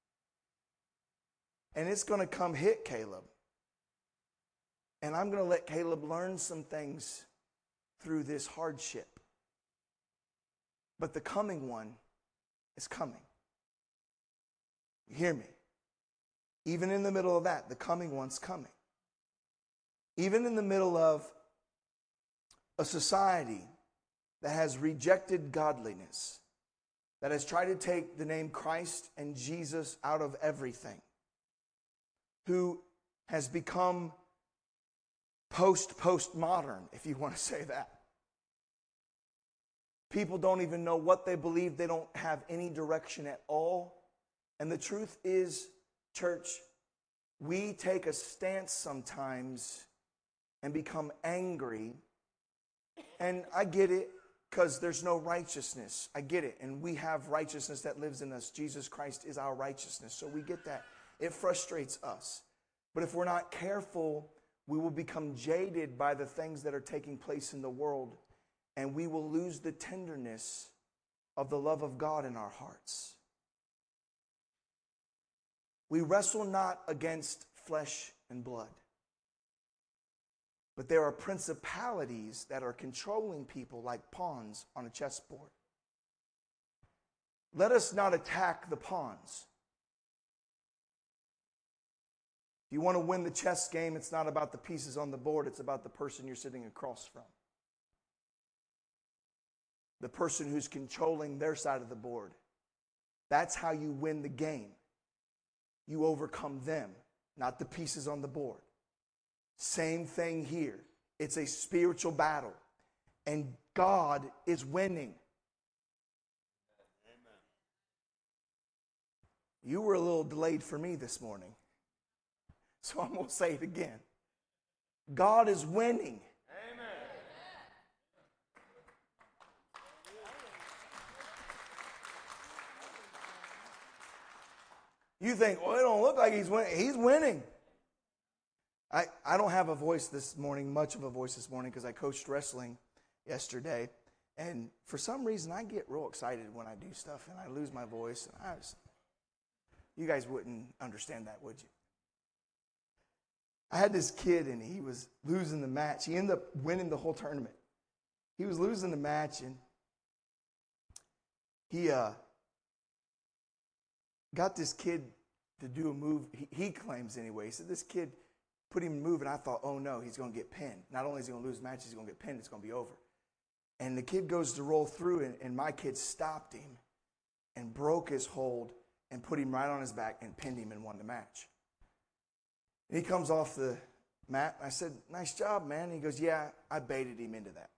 And it's going to come hit Caleb. And I'm going to let Caleb learn some things through this hardship. But the coming one is coming. You hear me? Even in the middle of that, the coming one's coming. Even in the middle of a society that has rejected godliness, that has tried to take the name Christ and Jesus out of everything, who has become post-postmodern, if you want to say that. People don't even know what they believe. They don't have any direction at all. And the truth is, church, we take a stance sometimes and become angry. And I get it, because there's no righteousness. I get it. And we have righteousness that lives in us. Jesus Christ is our righteousness. So we get that. It frustrates us. But if we're not careful, we will become jaded by the things that are taking place in the world. And we will lose the tenderness of the love of God in our hearts. We wrestle not against flesh and blood. But there are principalities that are controlling people like pawns on a chessboard. Let us not attack the pawns. If you want to win the chess game, it's not about the pieces on the board, it's about the person you're sitting across from. The person who's controlling their side of the board. That's how you win the game. You overcome them, not the pieces on the board. Same thing here. It's a spiritual battle. And God is winning. Amen. You were a little delayed for me this morning. So I'm going to say it again. God is winning. Amen. You think, well, it don't look like he's winning. He's winning. I, I don't have a voice this morning, much of a voice this morning, because I coached wrestling yesterday. And for some reason, I get real excited when I do stuff, and I lose my voice. And I was, you guys wouldn't understand that, would you? I had this kid, and he was losing the match. He ended up winning the whole tournament. He was losing the match, and he uh, got this kid to do a move. He, he claims anyway. He said this kid put him in a move, and I thought, oh no, he's going to get pinned. Not only is he going to lose the match, he's going to get pinned. It's going to be over. And the kid goes to roll through, and, and my kid stopped him and broke his hold and put him right on his back and pinned him and won the match. And he comes off the Matt. I said, nice job, man. And he goes, yeah, I baited him into that.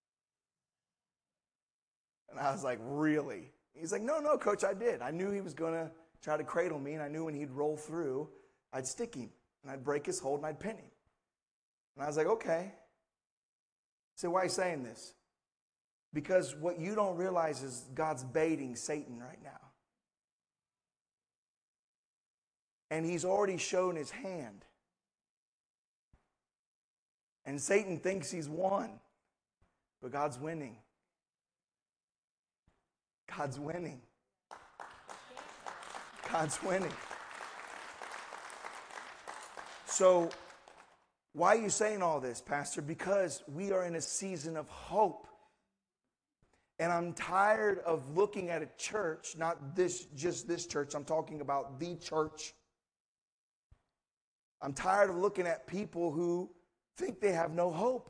And I was like, really? He's like, no, no, coach, I did. I knew he was going to try to cradle me, and I knew when he'd roll through, I'd stick him, and I'd break his hold, and I'd pin him. And I was like, okay. So why are you saying this? Because what you don't realize is God's baiting Satan right now. And he's already shown his hand. And Satan thinks he's won. But God's winning. God's winning. God's winning. So, why are you saying all this, Pastor? Because we are in a season of hope. And I'm tired of looking at a church, not this, just this church, I'm talking about the church. I'm tired of looking at people who think they have no hope.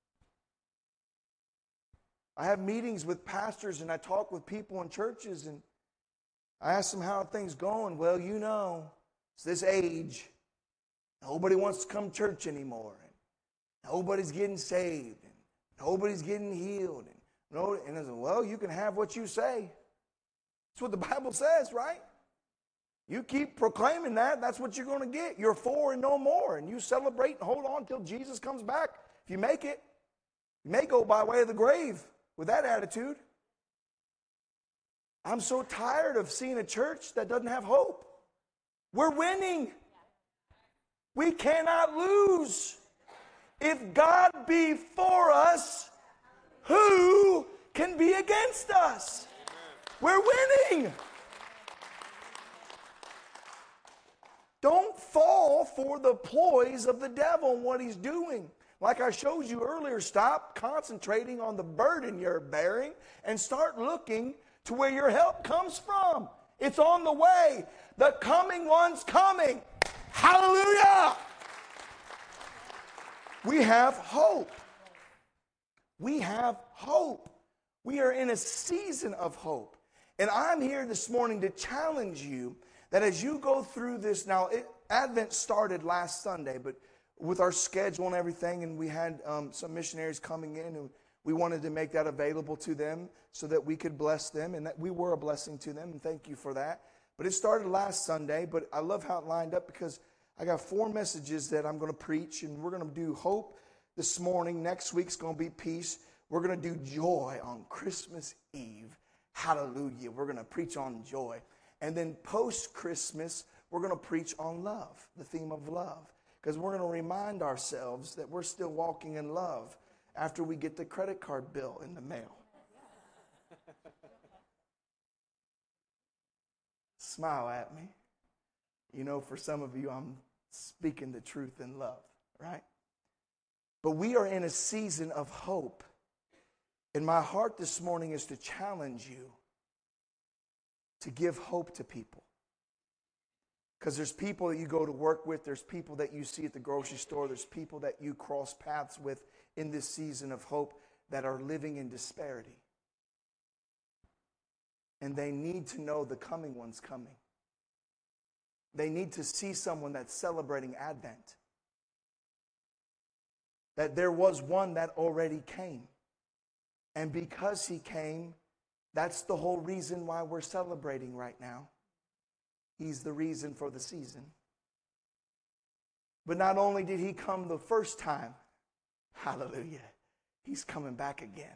I have meetings with pastors and I talk with people in churches and I ask them how are things going. Well, you know, it's this age. Nobody wants to come to church anymore. And nobody's getting saved. And nobody's getting healed. And, no, and I said, well, you can have what you say. That's what the Bible says, right? You keep proclaiming that, that's what you're going to get. You're for and no more. And you celebrate and hold on until Jesus comes back. If you make it, you may go by way of the grave with that attitude. I'm so tired of seeing a church that doesn't have hope. We're winning. We cannot lose. If God be for us, who can be against us? We're winning. Don't fall for the ploys of the devil and what he's doing. Like I showed you earlier, stop concentrating on the burden you're bearing and start looking to where your help comes from. It's on the way. The coming one's coming. Hallelujah! We have hope. We have hope. We are in a season of hope. And I'm here this morning to challenge you that as you go through this, now it, Advent started last Sunday, but with our schedule and everything, and we had um, some missionaries coming in, and we wanted to make that available to them so that we could bless them, and that we were a blessing to them, and thank you for that. But it started last Sunday, but I love how it lined up because I got four messages that I'm going to preach, and we're going to do hope this morning. Next week's going to be peace. We're going to do joy on Christmas Eve. Hallelujah. We're going to preach on joy. And then post-Christmas, we're going to preach on love, the theme of love. Because we're going to remind ourselves that we're still walking in love after we get the credit card bill in the mail. Smile at me. You know, for some of you, I'm speaking the truth in love, right? But we are in a season of hope. And my heart this morning is to challenge you to give hope to people. Because there's people that you go to work with, there's people that you see at the grocery store, there's people that you cross paths with in this season of hope that are living in disparity. And they need to know the coming one's coming. They need to see someone that's celebrating Advent. That there was one that already came. And because he came, that's the whole reason why we're celebrating right now. He's the reason for the season. But not only did he come the first time, hallelujah, he's coming back again.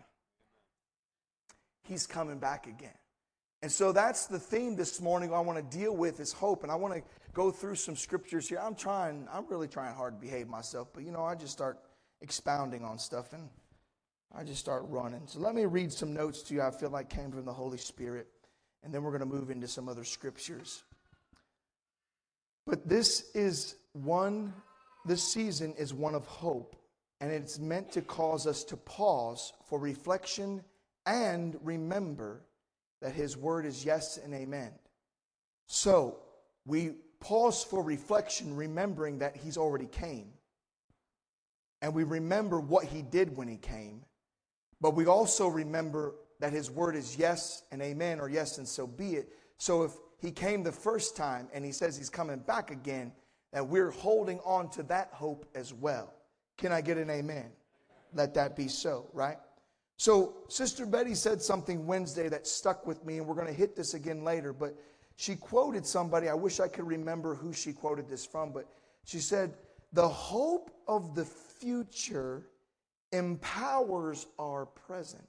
He's coming back again. And so that's the theme this morning I want to deal with is hope. And I want to go through some scriptures here. I'm trying, I'm really trying hard to behave myself. But, you know, I just start expounding on stuff and I just start running. So let me read some notes to you I feel like came from the Holy Spirit. And then we're going to move into some other scriptures. But this is one, this season is one of hope. And it's meant to cause us to pause for reflection and remember that his word is yes and amen. So we pause for reflection, remembering that he's already came. And we remember what he did when he came. But we also remember that his word is yes and amen, or yes and so be it. So if he came the first time and he says he's coming back again, that we're holding on to that hope as well. Can I get an amen? Let that be so, right? So Sister Betty said something Wednesday that stuck with me, and we're going to hit this again later, but she quoted somebody. I wish I could remember who she quoted this from, but she said, the hope of the future empowers our present.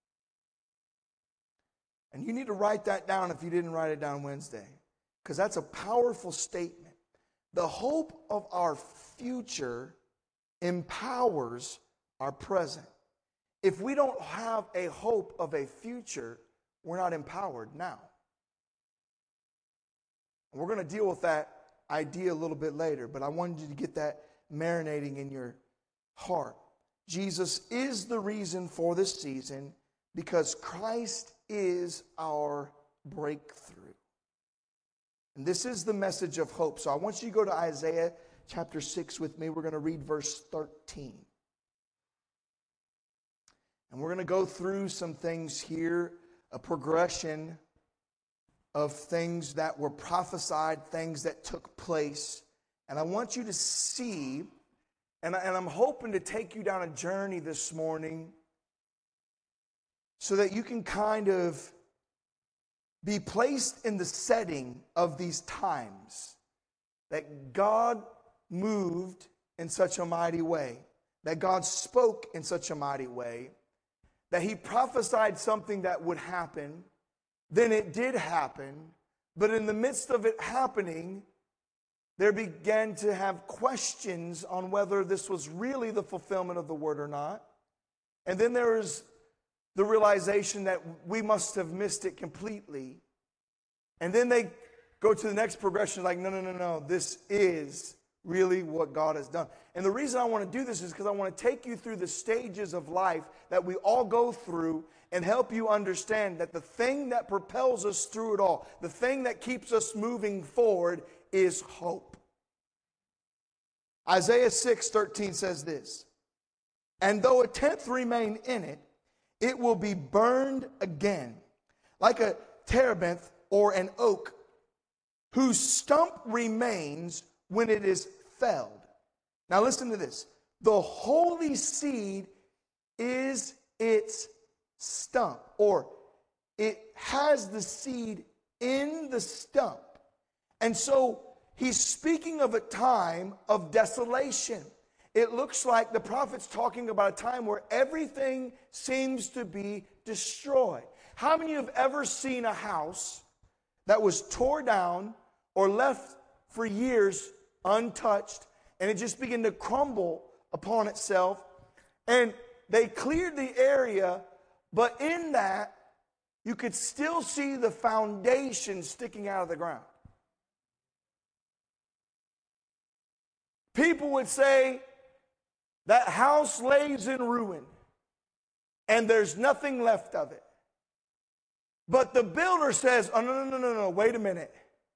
And you need to write that down if you didn't write it down Wednesday, because that's a powerful statement. The hope of our future empowers our present. If we don't have a hope of a future, we're not empowered now. And we're going to deal with that idea a little bit later, but I wanted you to get that marinating in your heart. Jesus is the reason for this season because Christ is our breakthrough. And this is the message of hope. So I want you to go to Isaiah chapter six with me. We're going to read verse thirteen. And we're going to go through some things here, a progression of things that were prophesied, things that took place. And I want you to see, and, I, and I'm hoping to take you down a journey this morning so that you can kind of be placed in the setting of these times that God moved in such a mighty way, that God spoke in such a mighty way, that He prophesied something that would happen, then it did happen, but in the midst of it happening, there began to have questions on whether this was really the fulfillment of the word or not. And then there is the realization that we must have missed it completely. And then they go to the next progression like, no, no, no, no, this is really what God has done. And the reason I want to do this is because I want to take you through the stages of life that we all go through and help you understand that the thing that propels us through it all, the thing that keeps us moving forward is hope. Isaiah six thirteen says this, and though a tenth remain in it, it will be burned again, like a terebinth or an oak, whose stump remains when it is felled. Now listen to this. The holy seed is its stump, or it has the seed in the stump. And so he's speaking of a time of desolation. It looks like the prophet's talking about a time where everything seems to be destroyed. How many of you have ever seen a house that was torn down or left for years untouched, and it just began to crumble upon itself, and they cleared the area, but in that, you could still see the foundation sticking out of the ground? People would say, that house lays in ruin, and there's nothing left of it. But the builder says, oh, no, no, no, no, no, wait a minute.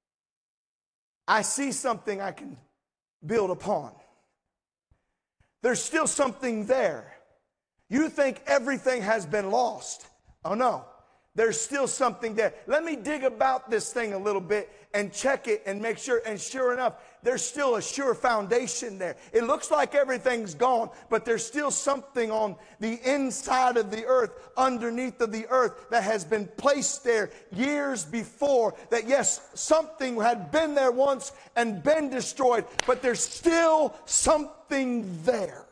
I see something I can build upon. There's still something there. You think everything has been lost. Oh, no. There's still something there. Let me dig about this thing a little bit and check it and make sure. And sure enough, there's still a sure foundation there. It looks like everything's gone, but there's still something on the inside of the earth, underneath of the earth, that has been placed there years before. That yes, something had been there once and been destroyed, but there's still something there.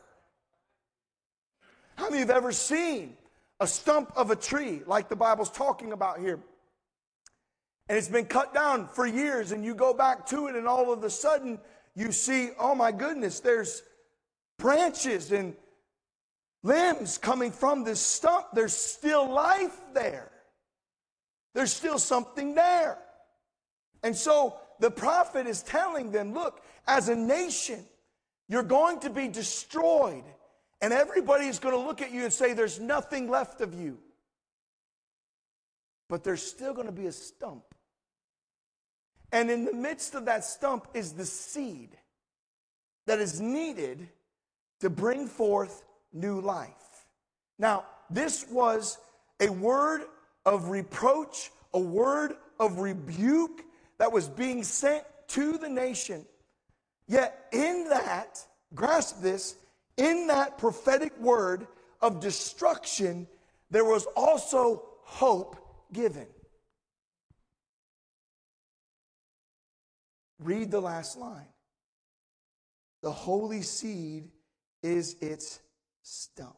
How many have ever seen a stump of a tree like the Bible's talking about here, and it's been cut down for years, and you go back to it, and all of a sudden you see, oh my goodness, there's branches and limbs coming from this stump. There's still life there. There's still something there. And so the prophet is telling them, look, as a nation, you're going to be destroyed. And everybody is going to look at you and say, there's nothing left of you. But there's still going to be a stump. And in the midst of that stump is the seed that is needed to bring forth new life. Now, this was a word of reproach, a word of rebuke that was being sent to the nation. Yet in that, grasp this, in that prophetic word of destruction, there was also hope given. Read the last line. The holy seed is its stump.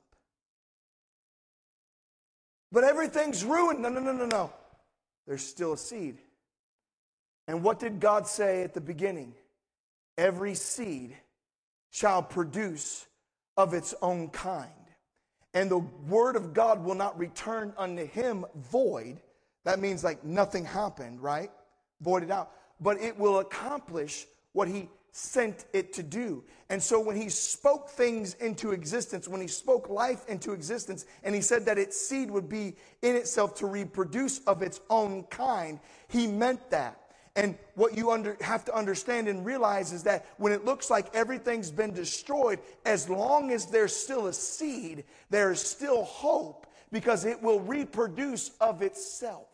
But everything's ruined. No, no, no, no, no. There's still a seed. And what did God say at the beginning? Every seed shall produce of its own kind. And the word of God will not return unto him void. That means like nothing happened, right? Voided out. But it will accomplish what he sent it to do. And so when he spoke things into existence, when he spoke life into existence, and he said that its seed would be in itself to reproduce of its own kind, he meant that. And what you under, have to understand and realize is that when it looks like everything's been destroyed, as long as there's still a seed, there's still hope, because it will reproduce of itself.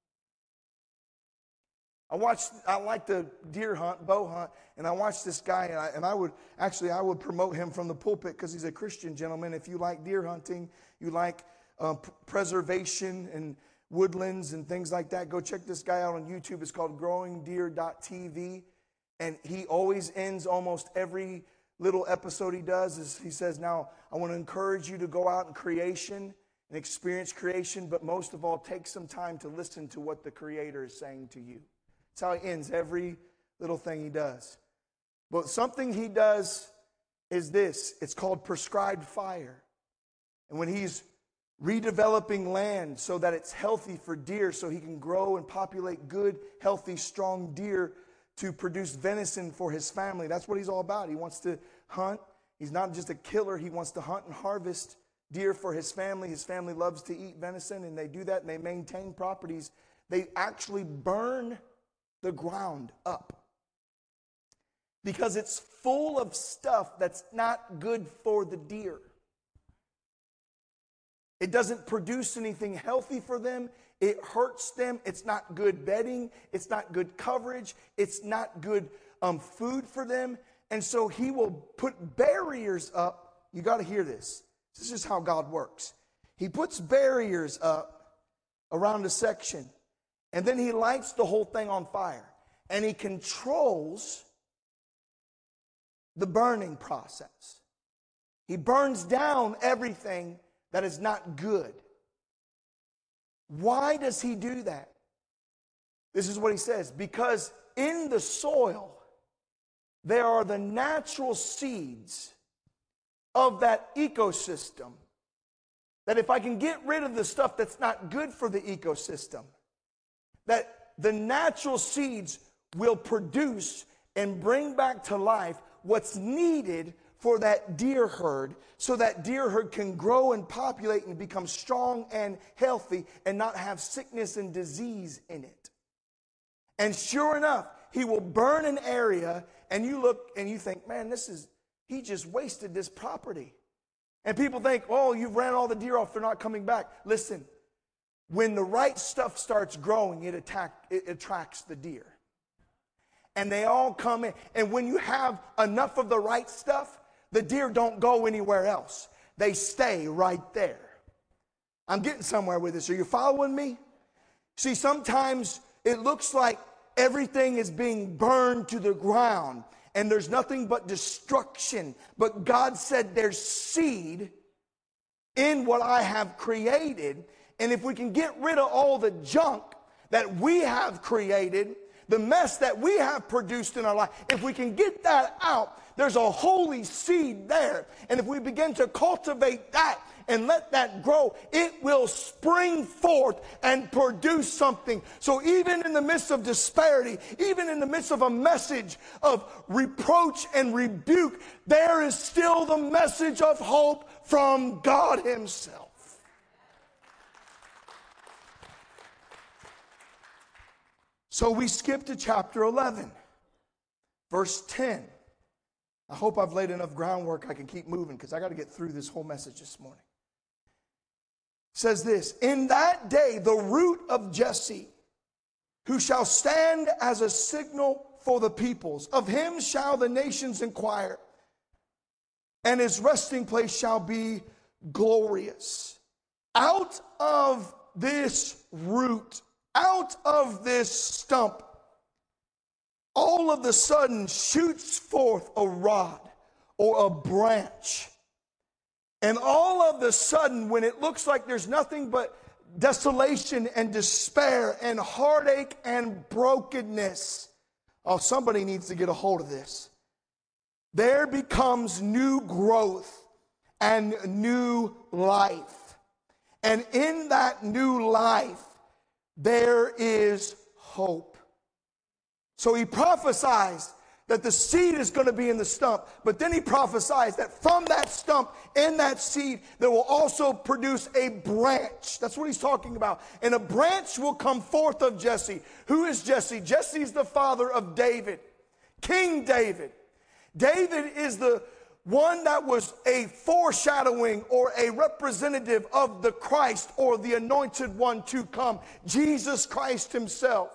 I watched, I like the deer hunt, bow hunt, and I watched this guy, and I, and I would, actually, I would promote him from the pulpit because he's a Christian gentleman. If you like deer hunting, you like uh, p- preservation and woodlands and things like that, go check this guy out on YouTube. It's called growing deer dot t v, and he always ends almost every little episode he does is he says, now, I want to encourage you to go out in creation and experience creation, but most of all, take some time to listen to what the Creator is saying to you. That's how he ends every little thing he does. But something he does is this. It's called prescribed fire. And when he's redeveloping land so that it's healthy for deer, so he can grow and populate good, healthy, strong deer to produce venison for his family. That's what he's all about. He wants to hunt. He's not just a killer. He wants to hunt and harvest deer for his family. His family loves to eat venison, and they do that, and they maintain properties. They actually burn the ground up because it's full of stuff that's not good for the deer. It doesn't produce anything healthy for them. It hurts them. It's not good bedding. It's not good coverage. It's not good um, food for them. And so he will put barriers up. You got to hear this. This is how God works. He puts barriers up around a section, and then he lights the whole thing on fire. And he controls the burning process. He burns down everything that is not good. Why does he do that? This is what he says. Because in the soil, there are the natural seeds of that ecosystem. That if I can get rid of the stuff that's not good for the ecosystem, that the natural seeds will produce and bring back to life what's needed for that deer herd, so that deer herd can grow and populate and become strong and healthy and not have sickness and disease in it. And sure enough, he will burn an area, and you look and you think, man, this is, he just wasted this property. And people think, oh, you've ran all the deer off, they're not coming back. Listen, when the right stuff starts growing, it, attack, it attracts the deer. And they all come in. And when you have enough of the right stuff, the deer don't go anywhere else. They stay right there. I'm getting somewhere with this. Are you following me? See, sometimes it looks like everything is being burned to the ground and there's nothing but destruction. But God said there's seed in what I have created. And if we can get rid of all the junk that we have created, the mess that we have produced in our life, if we can get that out, there's a holy seed there. And if we begin to cultivate that and let that grow, it will spring forth and produce something. So even in the midst of disparity, even in the midst of a message of reproach and rebuke, there is still the message of hope from God himself. So we skip to chapter eleven, verse ten. I hope I've laid enough groundwork I can keep moving because I got to get through this whole message this morning. It says this, in that day the root of Jesse, who shall stand as a signal for the peoples. Of him shall the nations inquire, and his resting place shall be glorious. Out of this root, out of this stump, all of the sudden shoots forth a rod or a branch. And all of the sudden, when it looks like there's nothing but desolation and despair and heartache and brokenness, oh, somebody needs to get a hold of this. There becomes new growth and new life. And in that new life, there is hope. So he prophesies that the seed is going to be in the stump, but then he prophesies that from that stump, in that seed, there will also produce a branch. That's what he's talking about. And a branch will come forth of Jesse. Who is Jesse? Jesse is the father of David, King David. David is the one that was a foreshadowing or a representative of the Christ or the anointed one to come, Jesus Christ himself.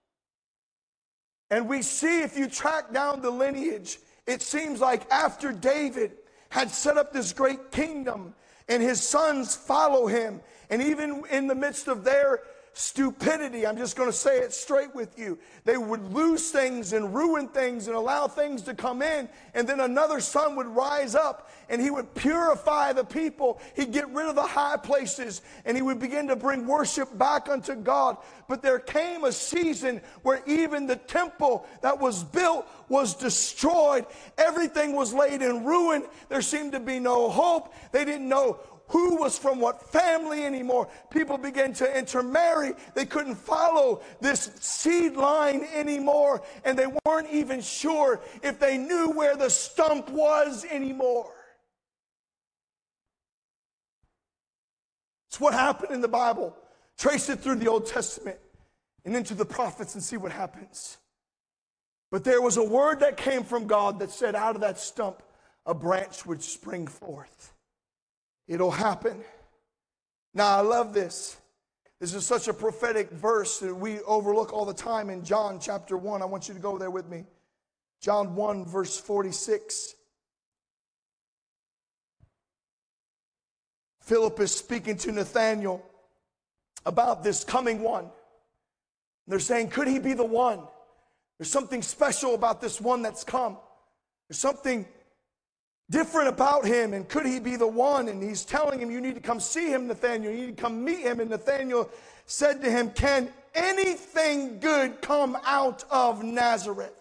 And we see, if you track down the lineage, it seems like after David had set up this great kingdom and his sons follow him, and even in the midst of their stupidity, I'm just going to say it straight with you, they would lose things and ruin things and allow things to come in, and then another son would rise up and he would purify the people. He'd get rid of the high places and he would begin to bring worship back unto God. But there came a season where even the temple that was built was destroyed. Everything was laid in ruin. There seemed to be no hope. They didn't know who was from what family anymore. People began to intermarry. They couldn't follow this seed line anymore, and they weren't even sure if they knew where the stump was anymore. It's what happened in the Bible. Trace it through the Old Testament and into the prophets and see what happens. But there was a word that came from God that said, out of that stump, a branch would spring forth. It'll happen. Now, I love this. This is such a prophetic verse that we overlook all the time in John chapter one. I want you to go there with me. John one, verse forty-six. Philip is speaking to Nathanael about this coming one. They're saying, could he be the one? There's something special about this one that's come. There's something different about him, and could he be the one? And he's telling him, you need to come see him, Nathanael. You need to come meet him. And Nathanael said to him, can anything good come out of Nazareth?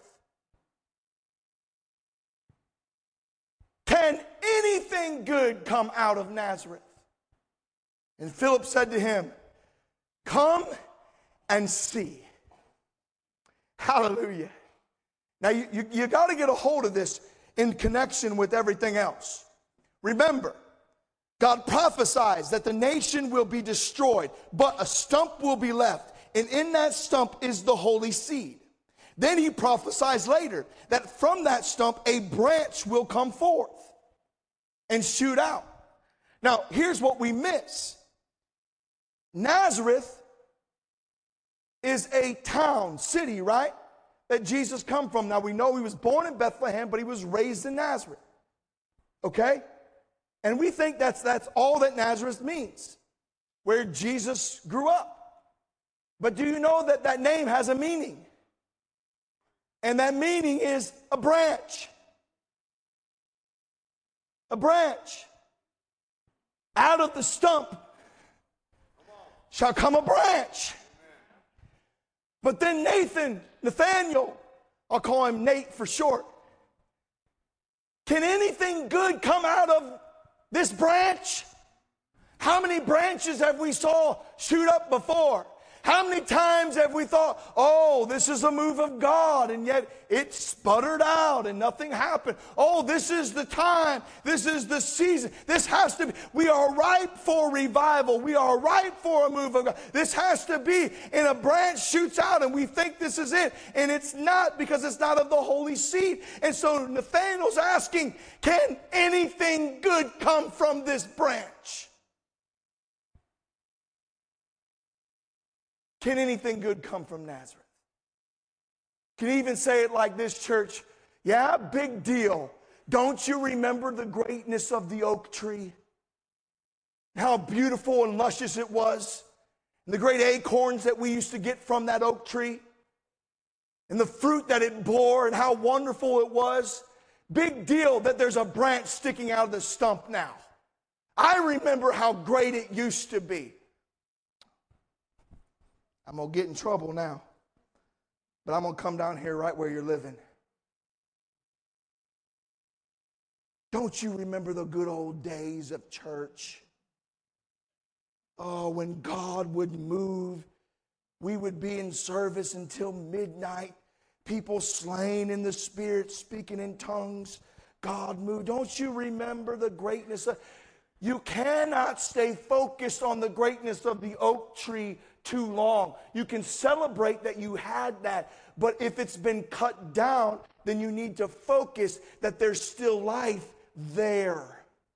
Can anything good come out of Nazareth? And Philip said to him, come and see. Hallelujah. Now, you, you, you got to get a hold of this in connection with everything else. Remember, God prophesies that the nation will be destroyed, but a stump will be left, and in that stump is the holy seed. Then he prophesies later that from that stump a branch will come forth and shoot out. Now, here's what we miss. Nazareth is a town, city, right? That Jesus come from. Now, we know he was born in Bethlehem, but he was raised in Nazareth. Okay? And we think that's, that's all that Nazareth means, where Jesus grew up. But do you know that that name has a meaning? And that meaning is a branch. A branch. Out of the stump shall come a branch. But then Nathan, Nathanael, I'll call him Nate for short. Can anything good come out of this branch? How many branches have we saw shoot up before? How many times have we thought, oh, this is a move of God, and yet it sputtered out and nothing happened. Oh, this is the time. This is the season. This has to be. We are ripe for revival. We are ripe for a move of God. This has to be. And a branch shoots out, and we think this is it. And it's not, because it's not of the holy seed. And so Nathanael's asking, can anything good come from this branch? Can anything good come from Nazareth? Can even say it like this, church. Yeah, big deal. Don't you remember the greatness of the oak tree? How beautiful and luscious it was. And the great acorns that we used to get from that oak tree. And the fruit that it bore and how wonderful it was. Big deal that there's a branch sticking out of the stump now. I remember how great it used to be. I'm going to get in trouble now. But I'm going to come down here right where you're living. Don't you remember the good old days of church? Oh, when God would move, we would be in service until midnight. People slain in the Spirit, speaking in tongues. God moved. Don't you remember the greatness of... You cannot stay focused on the greatness of the oak tree too long. You can celebrate that you had that, but if it's been cut down, then you need to focus that there's still life there.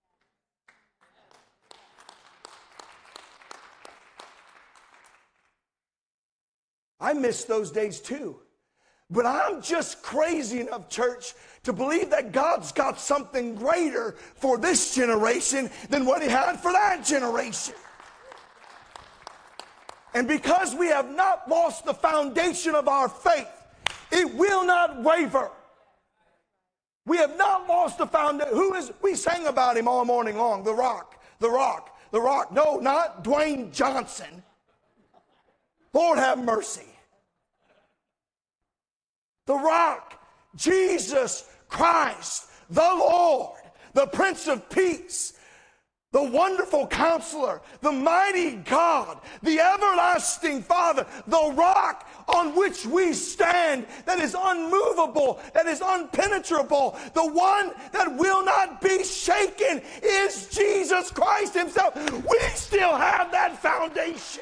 I miss those days too. But I'm just crazy enough, church, to believe that God's got something greater for this generation than what He had for that generation. And because we have not lost the foundation of our faith, it will not waver. We have not lost the foundation. Who is, we sang about him all morning long, the rock, the rock, the rock. No, not Dwayne Johnson. Lord have mercy. The rock, Jesus Christ, the Lord, the Prince of Peace, the wonderful Counselor, the mighty God, the everlasting Father, the rock on which we stand that is unmovable, that is unpenetrable, the one that will not be shaken is Jesus Christ Himself. We still have that foundation.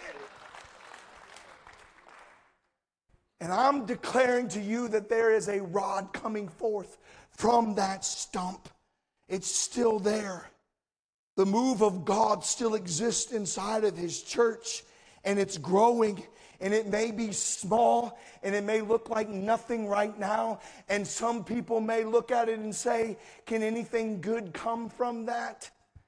And I'm declaring to you that there is a rod coming forth from that stump. It's still there. The move of God still exists inside of His church, and it's growing, and it may be small, and it may look like nothing right now, and some people may look at it and say, can anything good come from that?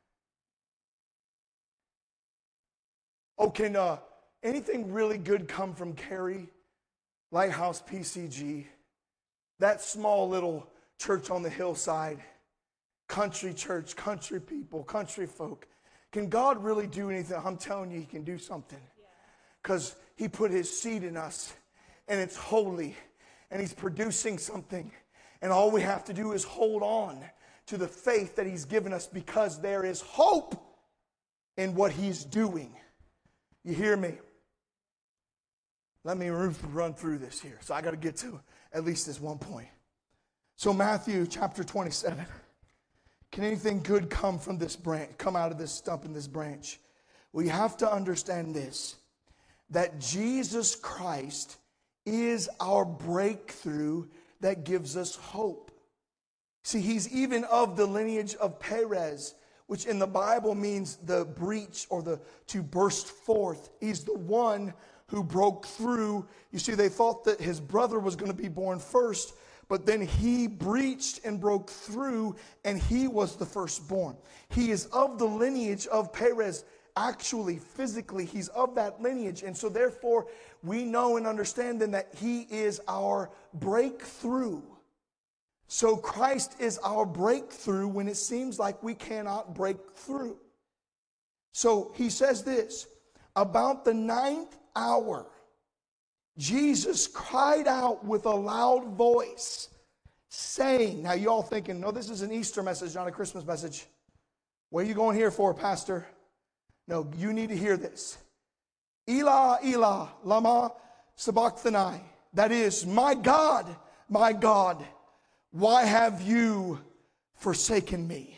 Oh, can uh, anything really good come from Cary Lighthouse P C G? That small little church on the hillside. Country church, country people, country folk. Can God really do anything? I'm telling you, He can do something. Because He put His seed in us, and it's holy, and He's producing something. And all we have to do is hold on to the faith that He's given us, because there is hope in what He's doing. You hear me? Let me run through this here. So I got to get to at least this one point. So Matthew chapter twenty-seven. Can anything good come from this branch, come out of this stump in this branch? We have to understand this, that Jesus Christ is our breakthrough that gives us hope. See, He's even of the lineage of Perez, which in the Bible means the breach or the to burst forth. He's the one who broke through. You see, they thought that his brother was going to be born first, but then he breached and broke through, and he was the firstborn. He is of the lineage of Perez. Actually, physically, he's of that lineage. And so therefore, we know and understand then that he is our breakthrough. So Christ is our breakthrough when it seems like we cannot break through. So he says this, about the ninth hour, Jesus cried out with a loud voice, saying, now you all thinking, no, this is an Easter message, not a Christmas message. What are you going here for, Pastor? No, you need to hear this. Elah, Elah, lama sabachthani. That is, my God, my God, why have you forsaken me?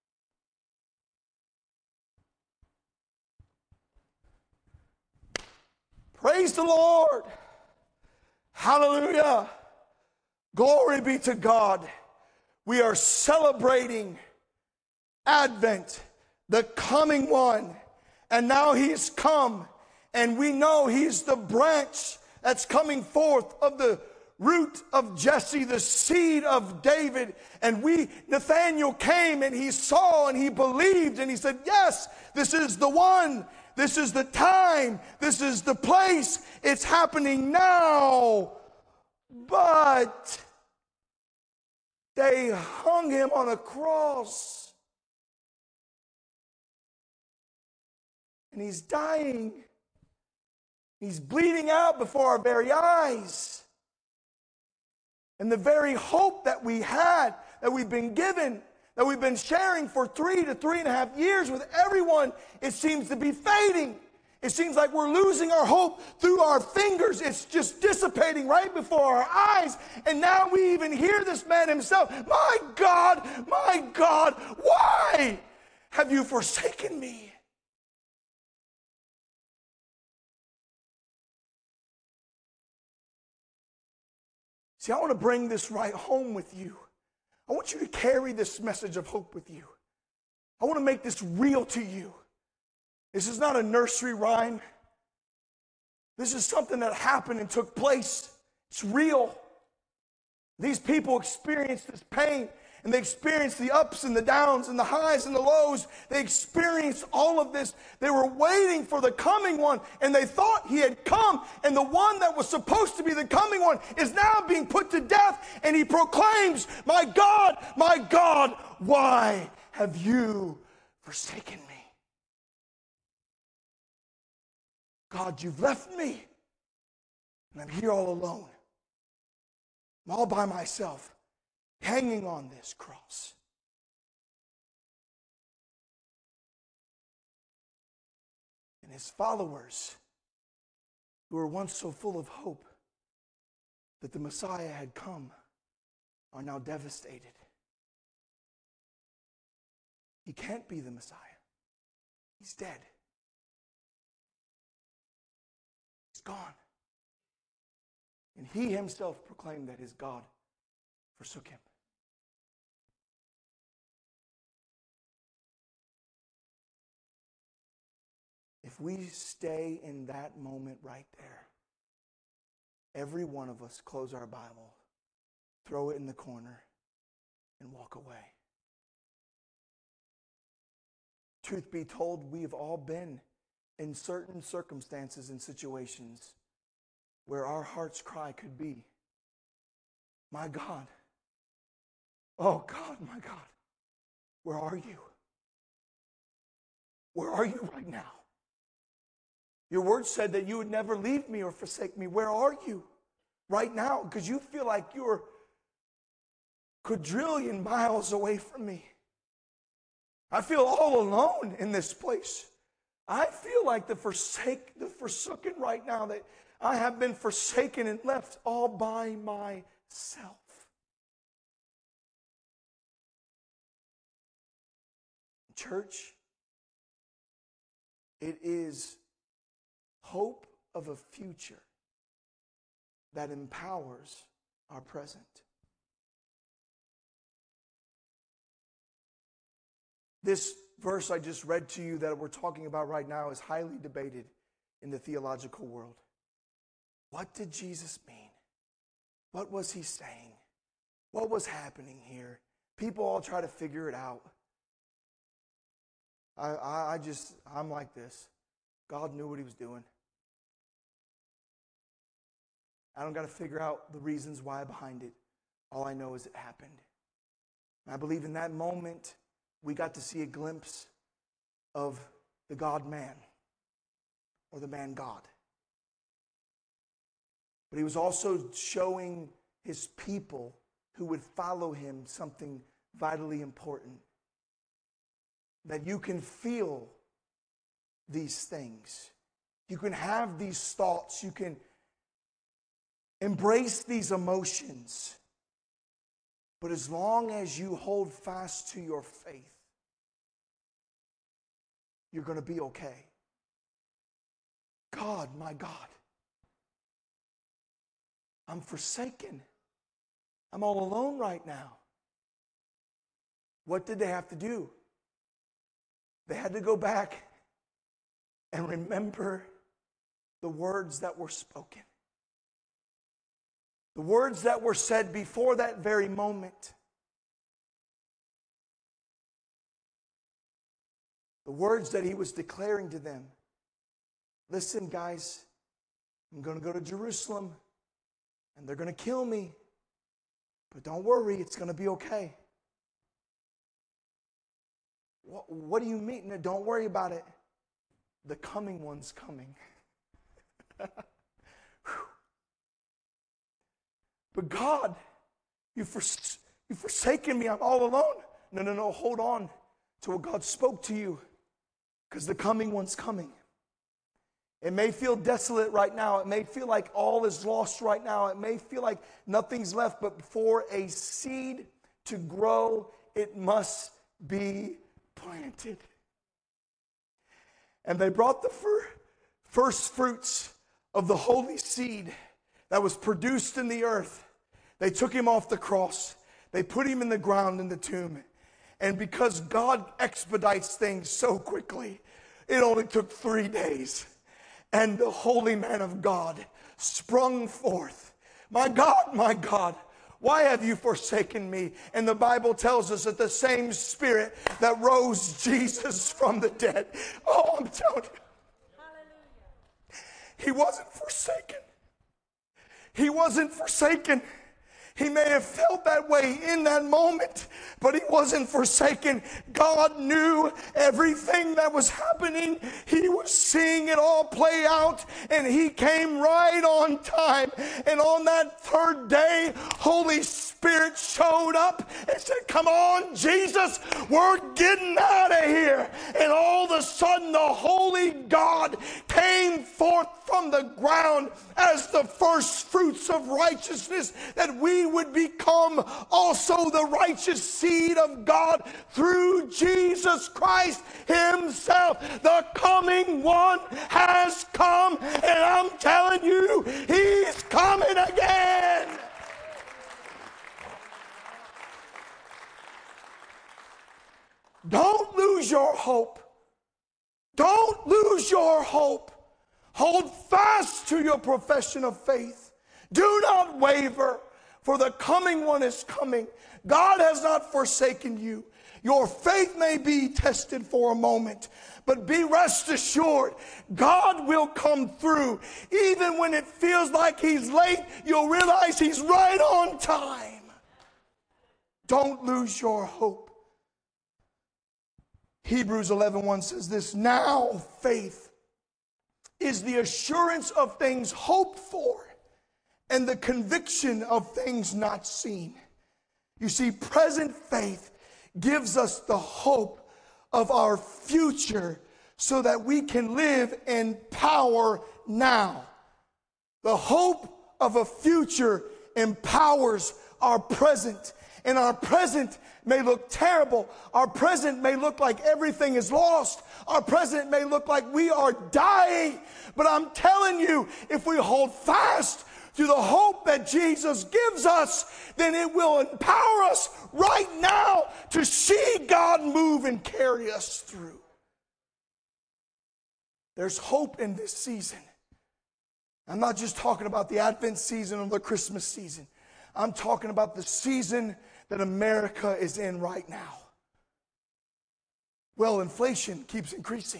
Praise the Lord. Hallelujah. Glory be to God. We are celebrating Advent, the coming one. And now He's come, and we know He's the branch that's coming forth of the root of Jesse, the seed of David. And we, Nathanael came and he saw and he believed and he said, yes, this is the one. This is the time. This is the place. It's happening now. But they hung him on a cross. And he's dying. He's bleeding out before our very eyes. And the very hope that we had, that we've been given, that we've been sharing for three to three and a half years with everyone, it seems to be fading. It seems like we're losing our hope through our fingers. It's just dissipating right before our eyes. And now we even hear this man himself, my God, my God, why have you forsaken me? See, I want to bring this right home with you. I want you to carry this message of hope with you. I want to make this real to you. This is not a nursery rhyme. This is something that happened and took place. It's real. These people experienced this pain, and they experienced the ups and the downs and the highs and the lows. They experienced all of this. They were waiting for the coming one, and they thought he had come, and the one that was supposed to be the coming one is now being put to death, and he proclaims, my God, my God, why have you forsaken me? God, you've left me, and I'm here all alone. I'm all by myself, hanging on this cross. And his followers, who were once so full of hope that the Messiah had come, are now devastated. He can't be the Messiah. He's dead. He's gone. And he himself proclaimed that his God forsook him. If we stay in that moment right there, every one of us close our Bible, throw it in the corner, and walk away. Truth be told, we've all been in certain circumstances and situations where our heart's cry could be, my God, oh God, my God, where are you? Where are you right now? Your word said that you would never leave me or forsake me. Where are you right now? Because you feel like you're quadrillion miles away from me. I feel all alone in this place. I feel like the forsake, the forsaken right now, that I have been forsaken and left all by myself. Church, it is hope of a future that empowers our present. This verse I just read to you that we're talking about right now is highly debated in the theological world. What did Jesus mean? What was he saying? What was happening here? People all try to figure it out. I, I, I just, I'm like this. God knew what he was doing. I don't got to figure out the reasons why behind it. All I know is it happened. And I believe in that moment, we got to see a glimpse of the God-man, or the man-God. But he was also showing his people who would follow him something vitally important. That you can feel these things. You can have these thoughts. You can embrace these emotions. But as long as you hold fast to your faith, you're going to be okay. God, my God, I'm forsaken. I'm all alone right now. What did they have to do? They had to go back and remember the words that were spoken. The words that were said before that very moment. The words that he was declaring to them. Listen, guys, I'm going to go to Jerusalem and they're going to kill me. But don't worry, it's going to be okay. What, what do you mean? No, don't worry about it. The coming one's coming. But God, you've, fors- you've forsaken me. I'm all alone. No, no, no. Hold on to what God spoke to you. Because the coming one's coming. It may feel desolate right now. It may feel like all is lost right now. It may feel like nothing's left. But for a seed to grow, it must be planted. And they brought the fir- first fruits of the holy seed that was produced in the earth. They took him off the cross. They put him in the ground in the tomb. And because God expedites things so quickly, it only took three days. And the holy man of God sprung forth. My God, my God, why have you forsaken me? And the Bible tells us that the same Spirit that rose Jesus from the dead. Oh, I'm telling you. Hallelujah. He wasn't forsaken. He wasn't forsaken. He may have felt that way in that moment, but he wasn't forsaken. God knew everything that was happening. He was seeing it all play out, and he came right on time. And on that third day, Holy Spirit showed up and said, come on, Jesus, we're getting out of here. And all of a sudden, the Holy God came forth from the ground as the first fruits of righteousness, that we would become also the righteous seed of God through Jesus Christ himself. The coming one has come, and I'm telling you, he's coming again. Don't lose your hope. Don't lose your hope. Hold fast to your profession of faith. Do not waver, for the coming one is coming. God has not forsaken you. Your faith may be tested for a moment, but be rest assured, God will come through. Even when it feels like he's late, you'll realize he's right on time. Don't lose your hope. Hebrews eleven one says this, now faith is the assurance of things hoped for and the conviction of things not seen. You see, present faith gives us the hope of our future so that we can live in power now. The hope of a future empowers our present. And our present may look terrible. Our present may look like everything is lost. Our present may look like we are dying. But I'm telling you, if we hold fast to the hope that Jesus gives us, then it will empower us right now to see God move and carry us through. There's hope in this season. I'm not just talking about the Advent season or the Christmas season. I'm talking about the season that America is in right now. Well, inflation keeps increasing.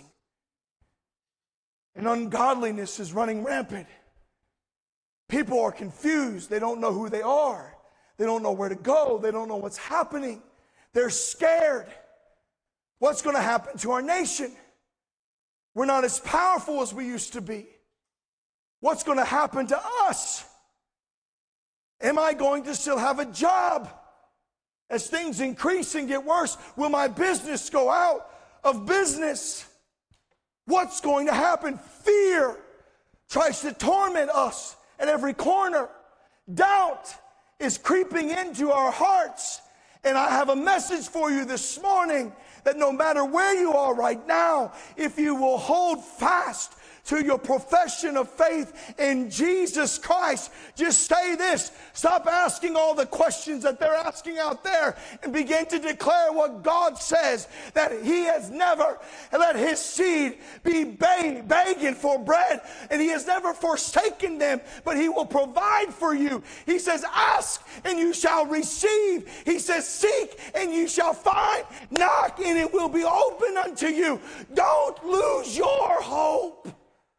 And ungodliness is running rampant. People are confused. They don't know who they are. They don't know where to go. They don't know what's happening. They're scared. What's going to happen to our nation? We're not as powerful as we used to be. What's going to happen to us? Am I going to still have a job? As things increase and get worse, will my business go out of business? What's going to happen? Fear tries to torment us at every corner. Doubt is creeping into our hearts. And I have a message for you this morning that no matter where you are right now, if you will hold fast to your profession of faith in Jesus Christ, just say this. Stop asking all the questions that they're asking out there and begin to declare what God says, that He has never let His seed be beg- begging for bread, and He has never forsaken them, but He will provide for you. He says, ask and you shall receive. He says, seek and you shall find. Knock and it will be open unto you. Don't lose your hope.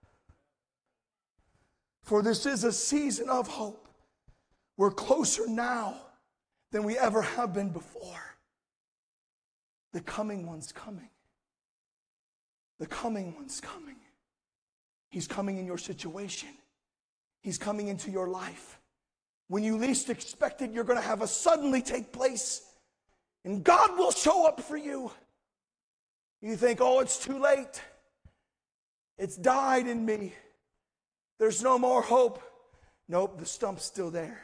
For this is a season of hope. We're closer now than we ever have been before. The coming one's coming. The coming one's coming. He's coming in your situation. He's coming into your life. When you least expect it, you're going to have a suddenly take place. And God will show up for you. You think, oh, it's too late. It's died in me. There's no more hope. Nope, the stump's still there.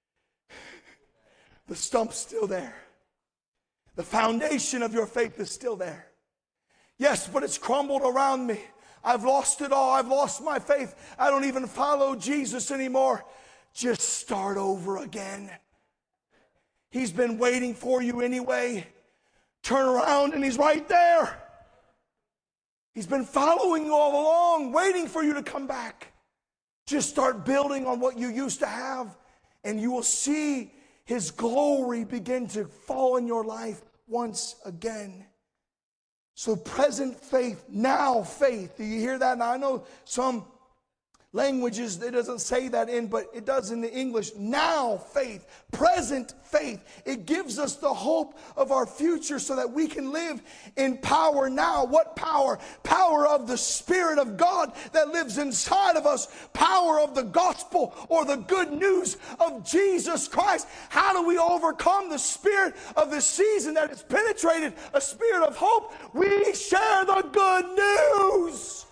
The stump's still there. The foundation of your faith is still there. Yes, but it's crumbled around me. I've lost it all. I've lost my faith. I don't even follow Jesus anymore. Just start over again. He's been waiting for you anyway. Turn around and He's right there. He's been following you all along, waiting for you to come back. Just start building on what you used to have, and you will see His glory begin to fall in your life once again. So present faith, now faith. Do you hear that? Now I know some languages, it doesn't say that in, but it does in the English. Now faith, present faith. It gives us the hope of our future so that we can live in power now. What power? Power of the Spirit of God that lives inside of us. Power of the gospel or the good news of Jesus Christ. How do we overcome the spirit of this season that has penetrated a spirit of hope? We share the good news.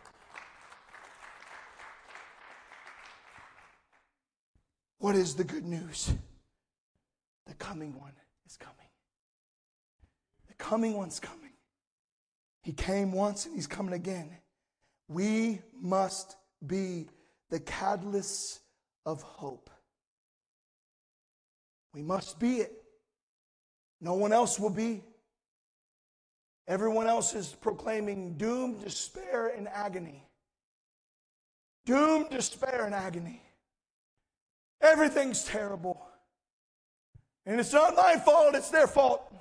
What is the good news? The coming one is coming. The coming one's coming. He came once and He's coming again. We must be the catalysts of hope. We must be it. No one else will be. Everyone else is proclaiming doom, despair, and agony. Doom, despair, and agony. Everything's terrible. And it's not my fault, it's their fault.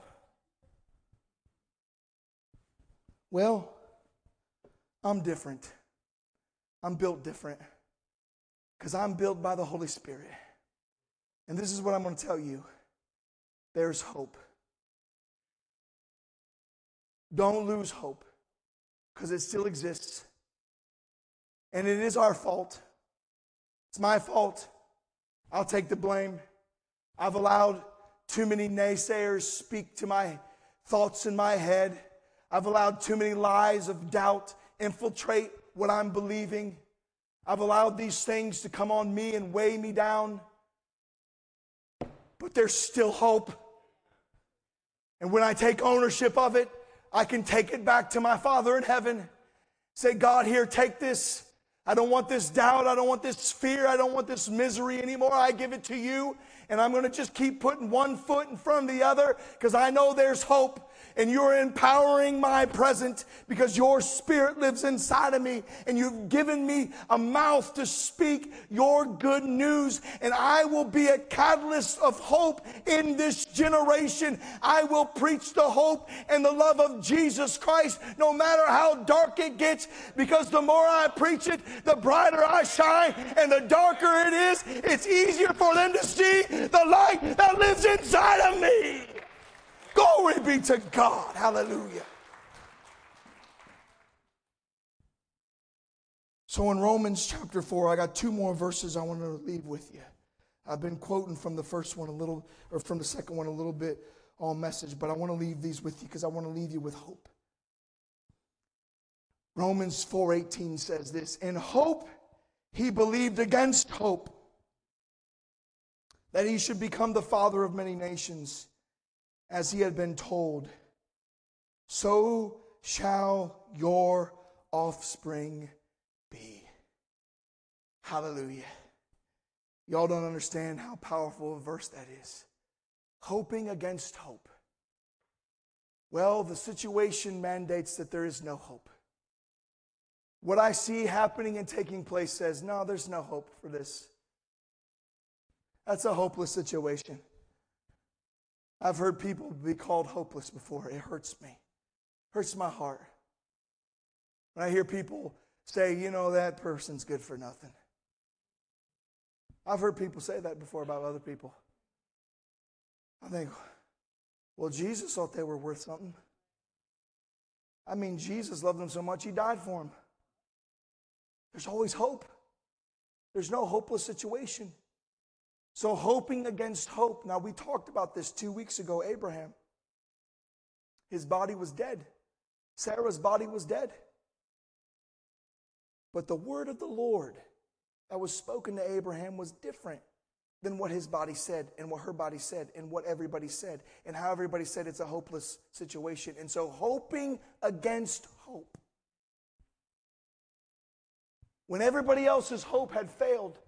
Well, I'm different. I'm built different. Because I'm built by the Holy Spirit. And this is what I'm going to tell you. There's hope. Don't lose hope. Because it still exists. And it is our fault. It's my fault. I'll take the blame. I've allowed too many naysayers speak to my thoughts in my head. I've allowed too many lies of doubt infiltrate what I'm believing. I've allowed these things to come on me and weigh me down. But there's still hope. And when I take ownership of it, I can take it back to my Father in heaven. Say, God, here, take this. I don't want this doubt. I don't want this fear. I don't want this misery anymore. I give it to you. And I'm going to just keep putting one foot in front of the other because I know there's hope. And you're empowering my present because your Spirit lives inside of me. And you've given me a mouth to speak your good news. And I will be a catalyst of hope in this generation. I will preach the hope and the love of Jesus Christ no matter how dark it gets. Because the more I preach it, the brighter I shine. And the darker it is, it's easier for them to see the light that lives inside of me. Glory be to God. Hallelujah. So in Romans chapter four, I got two more verses I want to leave with you. I've been quoting from the first one a little, or from the second one a little bit all message, but I want to leave these with you because I want to leave you with hope. Romans four eighteen says this, in hope he believed against hope that he should become the father of many nations, as he had been told, so shall your offspring Hallelujah. Y'all don't understand how powerful a verse that is. Hoping against hope. Well, the situation mandates that there is no hope. What I see happening and taking place says, no, there's no hope for this. That's a hopeless situation. I've heard people be called hopeless before. It hurts me. Hurts my heart. When I hear people say, you know, that person's good for nothing. I've heard people say that before about other people. I think, well, Jesus thought they were worth something. I mean, Jesus loved them so much, he died for them. There's always hope. There's no hopeless situation. So hoping against hope. Now, we talked about this two weeks ago, Abraham. His body was dead. Sarah's body was dead. But the word of the Lord that was spoken to Abraham was different than what his body said and what her body said and what everybody said and how everybody said it's a hopeless situation. And so hoping against hope. When everybody else's hope had failed,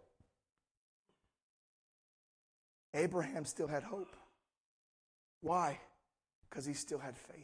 Abraham still had hope. Why? Because he still had faith.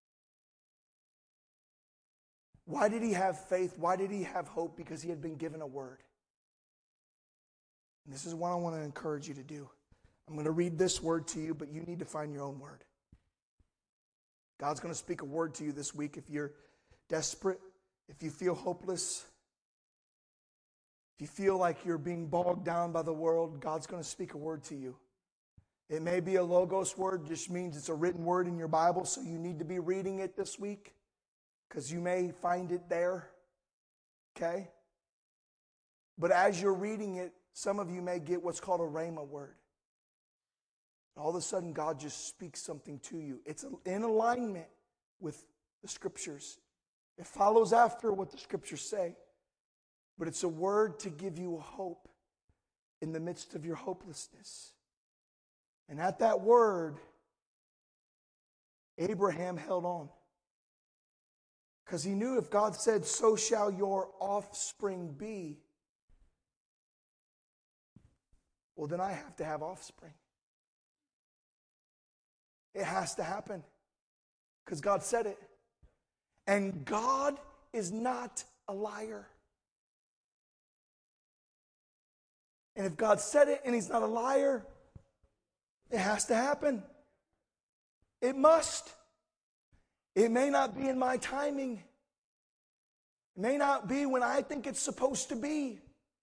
Why did he have faith? Why did he have hope? Because he had been given a word. And this is what I want to encourage you to do. I'm going to read this word to you, but you need to find your own word. God's going to speak a word to you this week if you're desperate, if you feel hopeless, if you feel like you're being bogged down by the world, God's going to speak a word to you. It may be a logos word, just means it's a written word in your Bible, so you need to be reading it this week because you may find it there. Okay? But as you're reading it, some of you may get what's called a rhema word. All of a sudden, God just speaks something to you. It's in alignment with the Scriptures. It follows after what the Scriptures say. But it's a word to give you hope in the midst of your hopelessness. And at that word, Abraham held on. Because he knew if God said, so shall your offspring be, well, then I have to have offspring. It has to happen. Because God said it. And God is not a liar. And if God said it and he's not a liar, it has to happen. It must. It may not be in my timing. It may not be when I think it's supposed to be.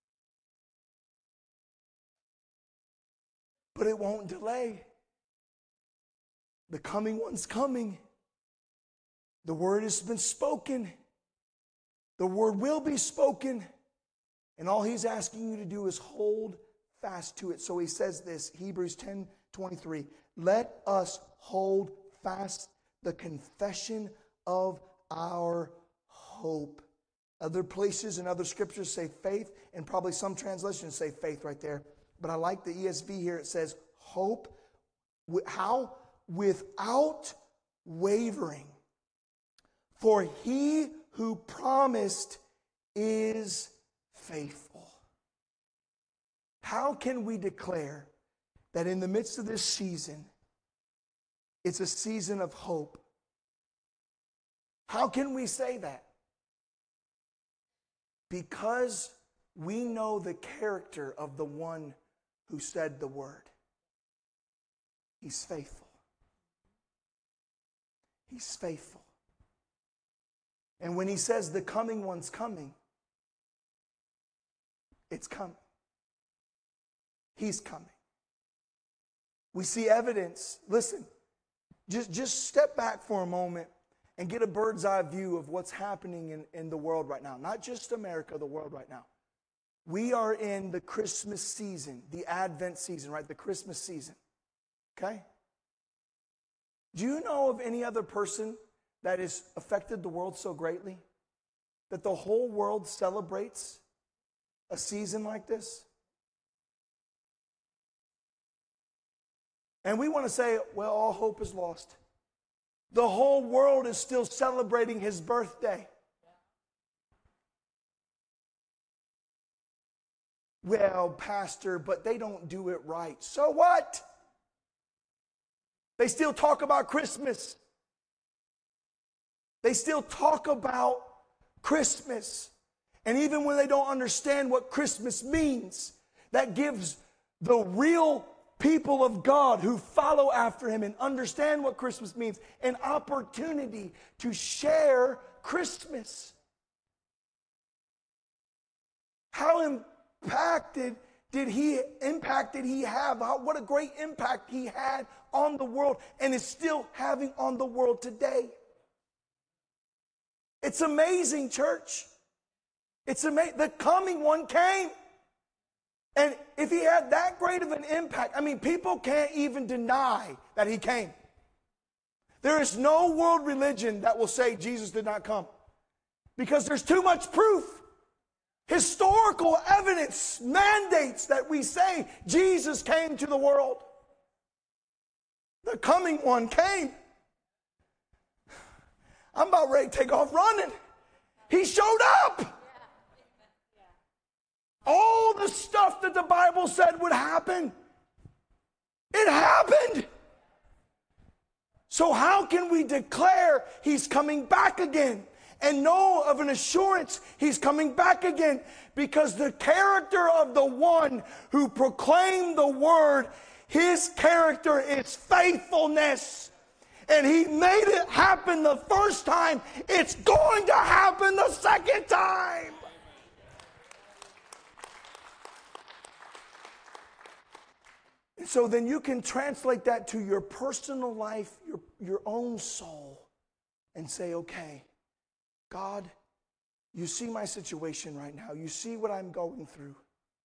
But it won't delay. The coming one's coming. The word has been spoken. The word will be spoken. And all he's asking you to do is hold fast to it. So he says this, Hebrews ten twenty-three. Let us hold fast the confession of our hope. Other places and other scriptures say faith, and probably some translations say faith right there. But I like the E S V here. It says hope. How? Without wavering. For he who promised is faithful. How can we declare that in the midst of this season, it's a season of hope? How can we say that? Because we know the character of the one who said the word. He's faithful. He's faithful. And when he says the coming one's coming, it's coming. He's coming. We see evidence. Listen, just, just step back for a moment and get a bird's eye view of what's happening in, in the world right now. Not just America, the world right now. We are in the Christmas season, the Advent season, right? The Christmas season. Okay? Do you know of any other person that has affected the world so greatly that the whole world celebrates a season like this? And we want to say, well, all hope is lost. The whole world is still celebrating his birthday. Well, Pastor, but they don't do it right. So what? They still talk about Christmas. They still talk about Christmas. And even when they don't understand what Christmas means, that gives the real people of God who follow after Him and understand what Christmas means an opportunity to share Christmas. How impacted did he impact did he have? How, what a great impact he had on the world and is still having on the world today. It's amazing, church. It's amazing. The coming one came. And if he had that great of an impact, I mean, people can't even deny that he came. There is no world religion that will say Jesus did not come, because there's too much proof. Historical evidence mandates that we say Jesus came to the world. The coming one came. I'm about ready to take off running. He showed up. All the stuff that the Bible said would happen, it happened. So how can we declare He's coming back again and know of an assurance He's coming back again? Because the character of the one who proclaimed the word, His character is faithfulness. And He made it happen the first time. It's going to happen the second time. And so then you can translate that to your personal life, your, your own soul, and say, okay, God, you see my situation right now. You see what I'm going through.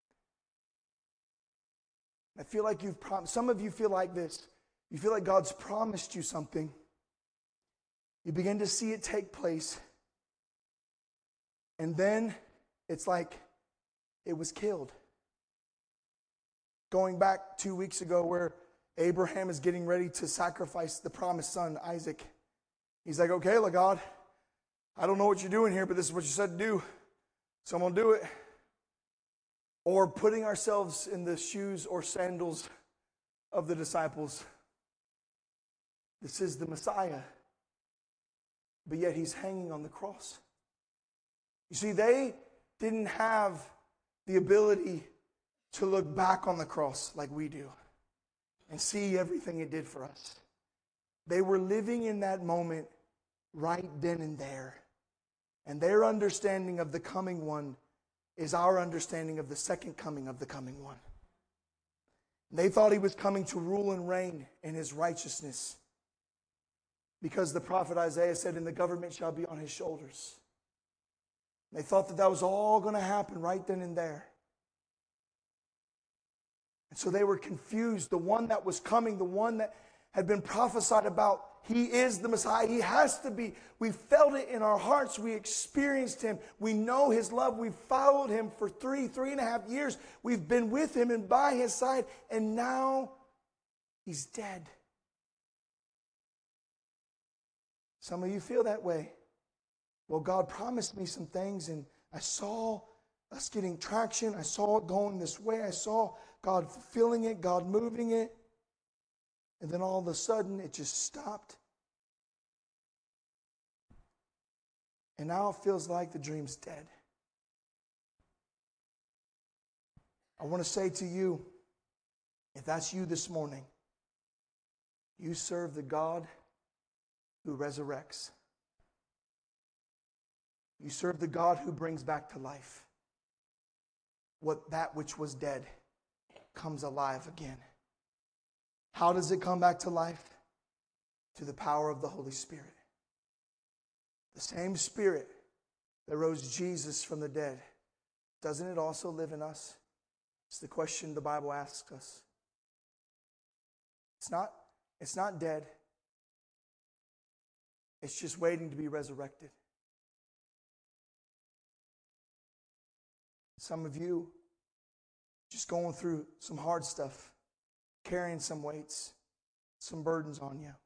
I feel like you've promised, some of you feel like this. You feel like God's promised you something. You begin to see it take place. And then it's like it was killed. Going back two weeks ago where Abraham is getting ready to sacrifice the promised son, Isaac. He's like, okay, look, God, I don't know what you're doing here, but this is what you said to do. So I'm going to do it. Or putting ourselves in the shoes or sandals of the disciples. This is the Messiah. But yet He's hanging on the cross. You see, they didn't have the ability to look back on the cross like we do and see everything it did for us. They were living in that moment right then and there. And their understanding of the coming one is our understanding of the second coming of the coming one. They thought He was coming to rule and reign in His righteousness, because the prophet Isaiah said, and the government shall be on His shoulders. They thought that that was all going to happen right then and there. And so they were confused. The one that was coming, the one that had been prophesied about, He is the Messiah. He has to be. We felt it in our hearts. We experienced Him. We know His love. We followed Him for three, three and a half years. We've been with Him and by His side. And now He's dead. Some of you feel that way. Well, God promised me some things, and I saw us getting traction. I saw it going this way. I saw God fulfilling it, God moving it. And then all of a sudden, it just stopped. And now it feels like the dream's dead. I want to say to you, if that's you this morning, you serve the God who resurrects. You serve the God who brings back to life what that which was dead comes alive again. How does it come back to life? To the power of the Holy Spirit. The same Spirit that rose Jesus from the dead, doesn't it also live in us? It's the question the Bible asks us. It's not, it's not dead. It's just waiting to be resurrected. Some of you just going through some hard stuff, carrying some weights, some burdens on you.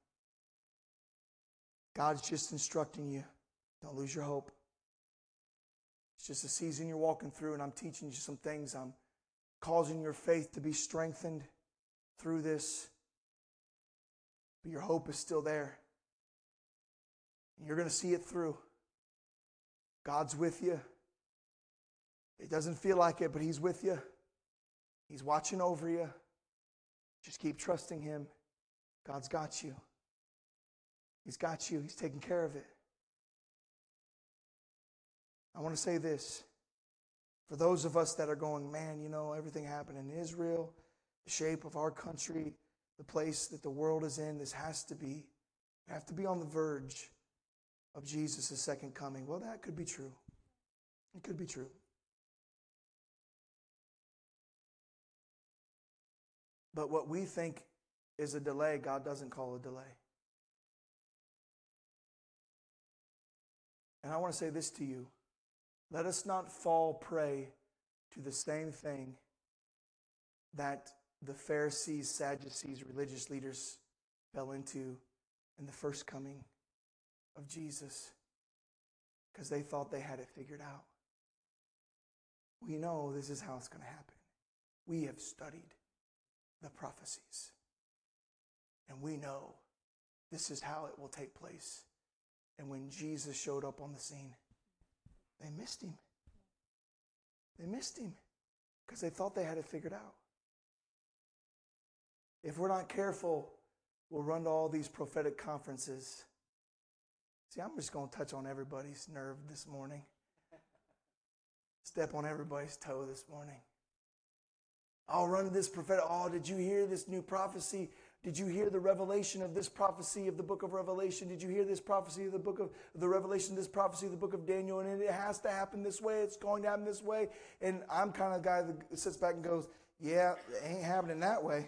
God's just instructing you, don't lose your hope. It's just a season you're walking through, and I'm teaching you some things. I'm causing your faith to be strengthened through this. But your hope is still there. You're going to see it through. God's with you. It doesn't feel like it, but He's with you. He's watching over you. Just keep trusting Him. God's got you. He's got you. He's taking care of it. I want to say this. For those of us that are going, man, you know, everything happened in Israel, the shape of our country, the place that the world is in, this has to be, we have to be on the verge of Jesus' second coming. Well, that could be true. It could be true. But what we think is a delay, God doesn't call a delay. And I want to say this to you. Let us not fall prey to the same thing that the Pharisees, Sadducees, religious leaders fell into in the first coming of Jesus, because they thought they had it figured out. We know this is how it's going to happen. We have studied the prophecies, and we know this is how it will take place. And when Jesus showed up on the scene, they missed him. They missed him because they thought they had it figured out. If we're not careful, we'll run to all these prophetic conferences. See, I'm just going to touch on everybody's nerve this morning. Step on everybody's toe this morning. I'll run to this prophetic. Oh, did you hear this new prophecy? Did you hear the revelation of this prophecy of the book of Revelation? Did you hear this prophecy of the book of the Revelation, this prophecy of the book of Daniel? And it has to happen this way. It's going to happen this way. And I'm kind of the guy that sits back and goes, yeah, it ain't happening that way.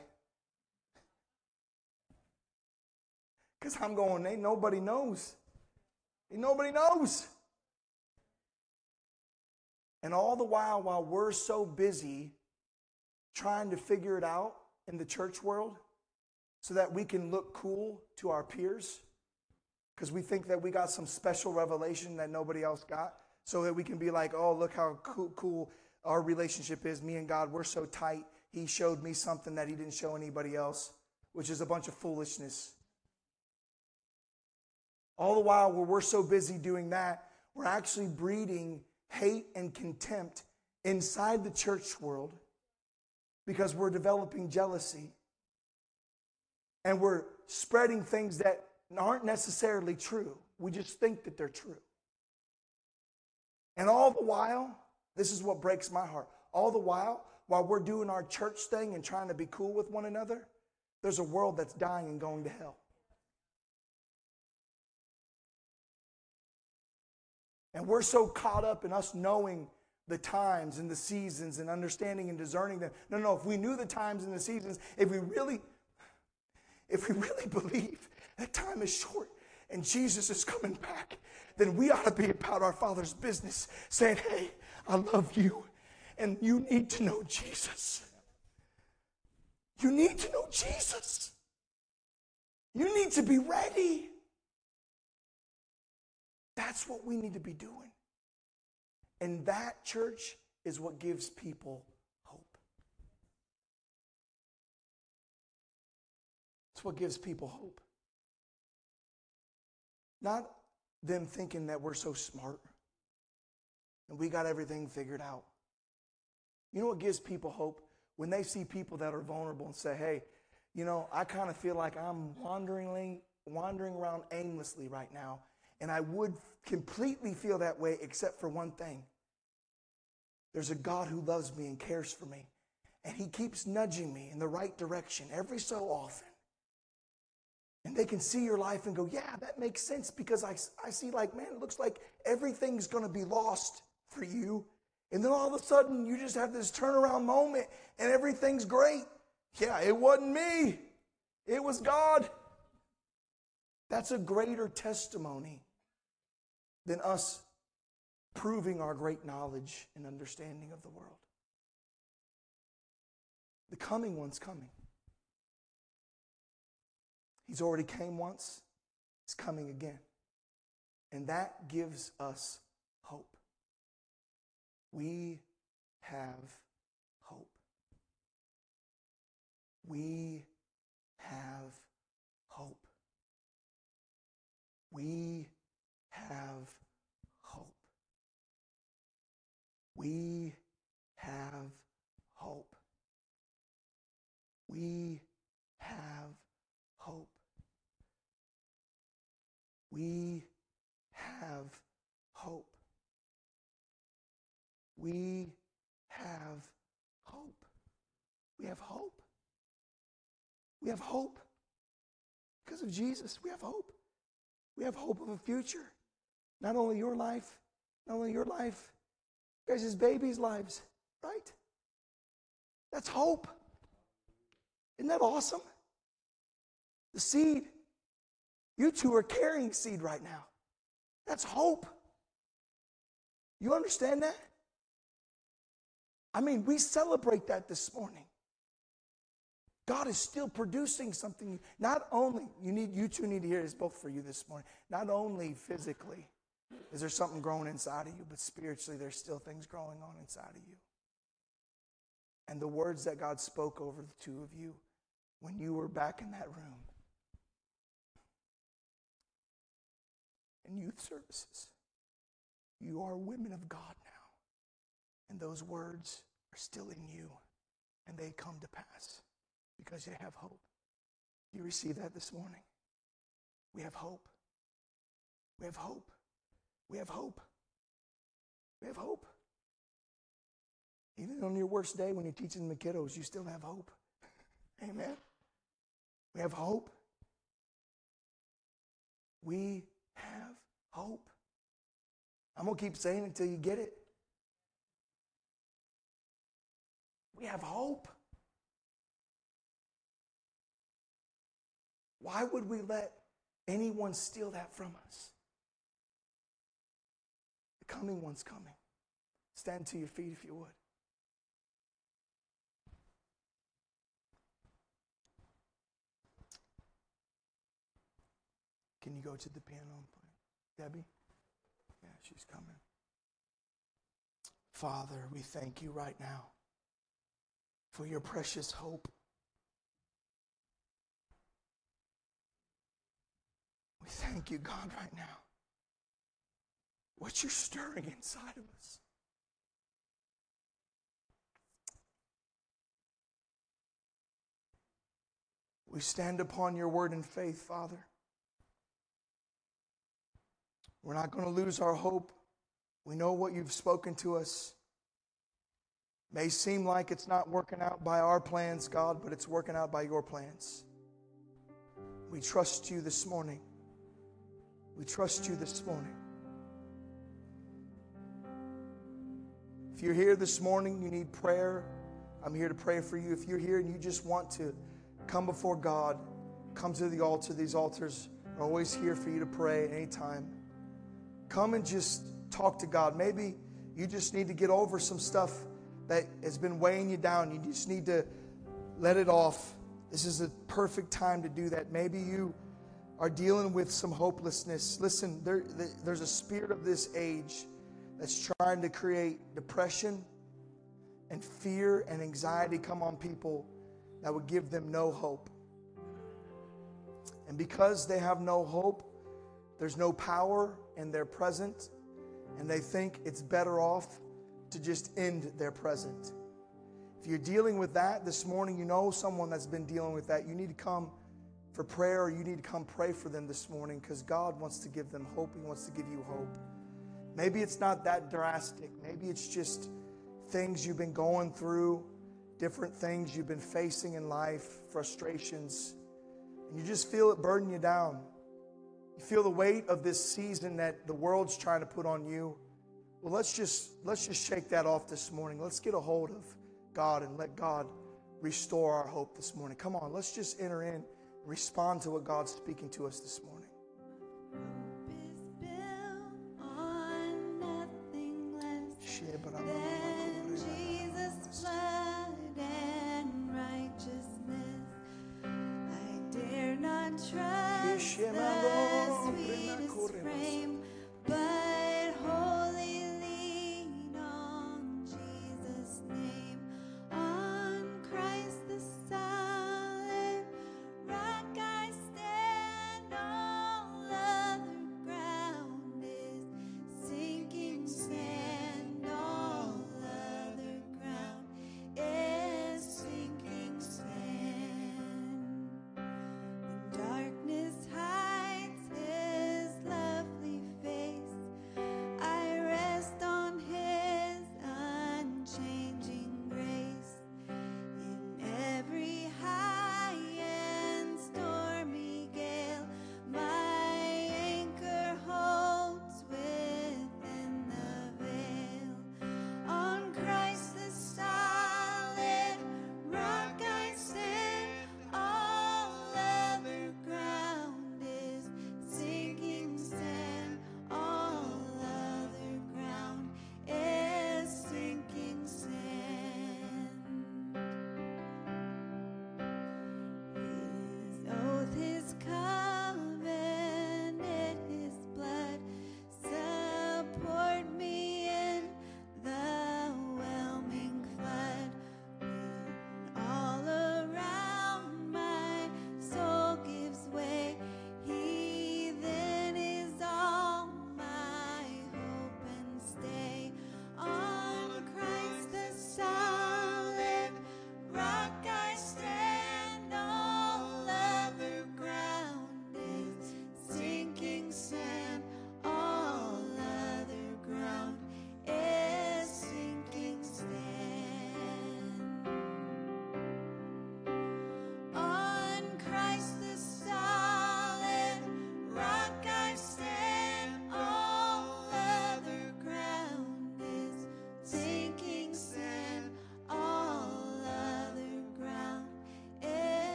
Because I'm going, ain't nobody knows. Ain't nobody knows. And all the while, while we're so busy trying to figure it out in the church world so that we can look cool to our peers, because we think that we got some special revelation that nobody else got, so that we can be like, oh, look how cool, cool our relationship is. Me and God, we're so tight. He showed me something that he didn't show anybody else, which is a bunch of foolishness. All the while, where we're so busy doing that, we're actually breeding hate and contempt inside the church world because we're developing jealousy. And we're spreading things that aren't necessarily true. We just think that they're true. And all the while, this is what breaks my heart. All the while, while we're doing our church thing and trying to be cool with one another, there's a world that's dying and going to hell. And we're so caught up in us knowing the times and the seasons and understanding and discerning them. No, no, if we knew the times and the seasons, if we really, if we really believe that time is short and Jesus is coming back, then we ought to be about our Father's business, saying, hey, I love you, and you need to know Jesus. You need to know Jesus. You need to be ready. That's what we need to be doing. And that, church, is what gives people hope. It's what gives people hope. Not them thinking that we're so smart and we got everything figured out. You know what gives people hope? When they see people that are vulnerable and say, hey, you know, I kind of feel like I'm wandering, wandering around aimlessly right now. And I would completely feel that way except for one thing. There's a God who loves me and cares for me. And he keeps nudging me in the right direction every so often. And they can see your life and go, yeah, that makes sense, because I, I see like, man, it looks like everything's going to be lost for you. And then all of a sudden you just have this turnaround moment and everything's great. Yeah, it wasn't me. It was God. That's a greater testimony than us proving our great knowledge and understanding of the world. The coming one's coming. He's already came once. He's coming again. And that gives us hope. We have hope. We have hope. We have hope. We have hope. We have hope. We have hope. We have hope. We have hope. We have hope. Because of Jesus, we have hope. We have hope of a future. Not only your life, not only your life, you guys' babies' lives, right? That's hope. Isn't that awesome? The seed. You two are carrying seed right now. That's hope. You understand that? I mean, we celebrate that this morning. God is still producing something. Not only, you need, you two need to hear this both for you this morning. Not only physically is there something growing inside of you, but spiritually there's still things growing on inside of you. And the words that God spoke over the two of you when you were back in that room in youth services, you are women of God now. And those words are still in you, and they come to pass because you have hope. You receive that this morning. We have hope. We have hope. We have hope. We have hope. Even on your worst day when you're teaching the kiddos, you still have hope. Amen. We have hope. We have hope. I'm going to keep saying it until you get it. We have hope. Why would we let anyone steal that from us? The coming one's coming. Stand to your feet if you would. Can you go to the piano and play? Debbie? Yeah, she's coming. Father, we thank you right now for your precious hope. We thank you, God, right now. What you're stirring inside of us. We stand upon your word in faith, Father. We're not going to lose our hope. We know what you've spoken to us. May seem like it's not working out by our plans, God, but it's working out by your plans. We trust you this morning. We trust you this morning. If you're here this morning, you need prayer, I'm here to pray for you. If you're here and you just want to come before God, come to the altar. These altars are always here for you to pray anytime. Come and just talk to God. Maybe you just need to get over some stuff that has been weighing you down. You just need to let it off. This is a perfect time to do that. Maybe you are dealing with some hopelessness. Listen, there, there's a spirit of this age that's trying to create depression and fear and anxiety come on people that would give them no hope. And because they have no hope, there's no power in their present, and they think it's better off to just end their present. If you're dealing with that this morning, you know someone that's been dealing with that, you need to come for prayer, or you need to come pray for them this morning, because God wants to give them hope. He wants to give you hope. Maybe it's not that drastic. Maybe it's just things you've been going through, different things you've been facing in life, frustrations, and you just feel it burden you down. You feel the weight of this season that the world's trying to put on you. Well, let's just let's just shake that off this morning. Let's get a hold of God and let God restore our hope this morning. Come on, let's just enter in and respond to what God's speaking to us this morning. Hope is built on nothing less than Jesus' blood and righteousness. I dare not trust the sweetest frame, but wholly lean on Jesus' name, on Christ the Son.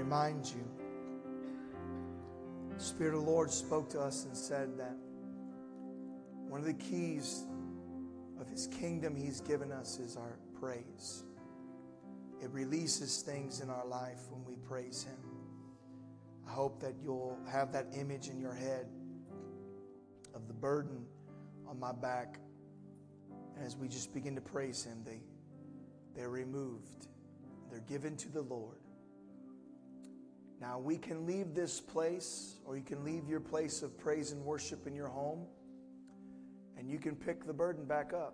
remind you, the Spirit of the Lord spoke to us and said that one of the keys of His kingdom He's given us is our praise. It releases things in our life when we praise Him. I hope that you'll have that image in your head of the burden on my back. And as we just begin to praise Him, they, they're removed. They're given to the Lord. Now, we can leave this place, or you can leave your place of praise and worship in your home, and you can pick the burden back up.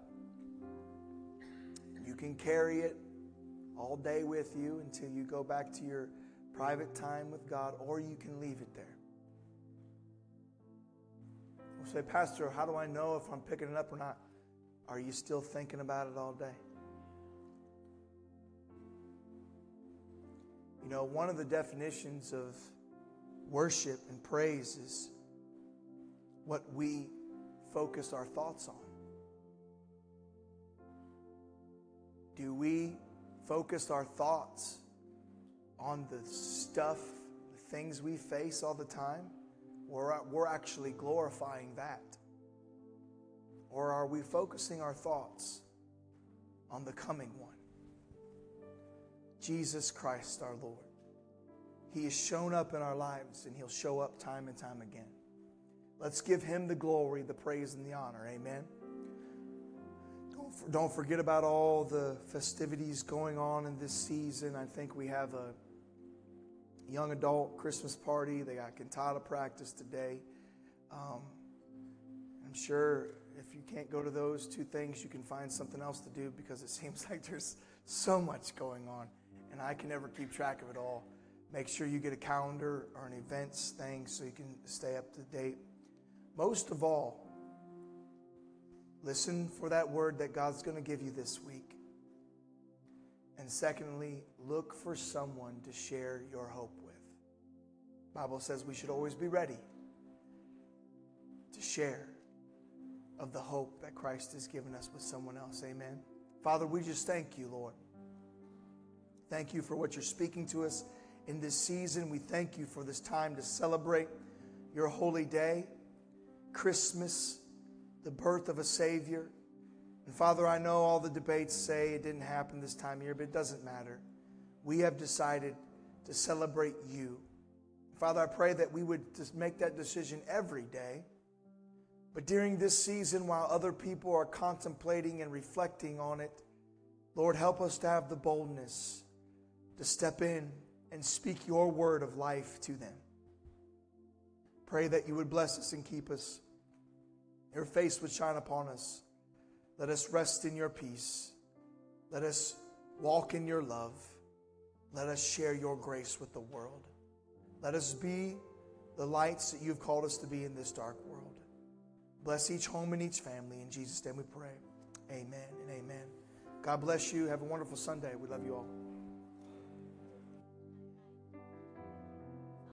You can carry it all day with you until you go back to your private time with God, or you can leave it there. We'll say, Pastor, how do I know if I'm picking it up or not? Are you still thinking about it all day? You know, one of the definitions of worship and praise is what we focus our thoughts on. Do we focus our thoughts on the stuff, the things we face all the time? Or we're actually glorifying that? Or are we focusing our thoughts on the coming one? Jesus Christ our Lord. He has shown up in our lives, and He'll show up time and time again. Let's give Him the glory, the praise, and the honor. Amen. Don't, don't forget about all the festivities going on in this season. I think we have a young adult Christmas party. They got cantata practice today. Um, I'm sure if you can't go to those two things, you can find something else to do, because it seems like there's so much going on, and I can never keep track of it all. Make sure you get a calendar or an events thing so you can stay up to date. Most of all, listen for that word that God's going to give you this week. And secondly, look for someone to share your hope with. The Bible says we should always be ready to share of the hope that Christ has given us with someone else. Amen. Father, we just thank you, Lord. Thank you for what you're speaking to us in this season. We thank you for this time to celebrate your holy day, Christmas, the birth of a Savior. And Father, I know all the debates say it didn't happen this time of year, but it doesn't matter. We have decided to celebrate you. Father, I pray that we would just make that decision every day. But during this season, while other people are contemplating and reflecting on it, Lord, help us to have the boldness to step in and speak your word of life to them. Pray that you would bless us and keep us. Your face would shine upon us. Let us rest in your peace. Let us walk in your love. Let us share your grace with the world. Let us be the lights that you've called us to be in this dark world. Bless each home and each family. In Jesus' name we pray. Amen and amen. God bless you. Have a wonderful Sunday. We love you all.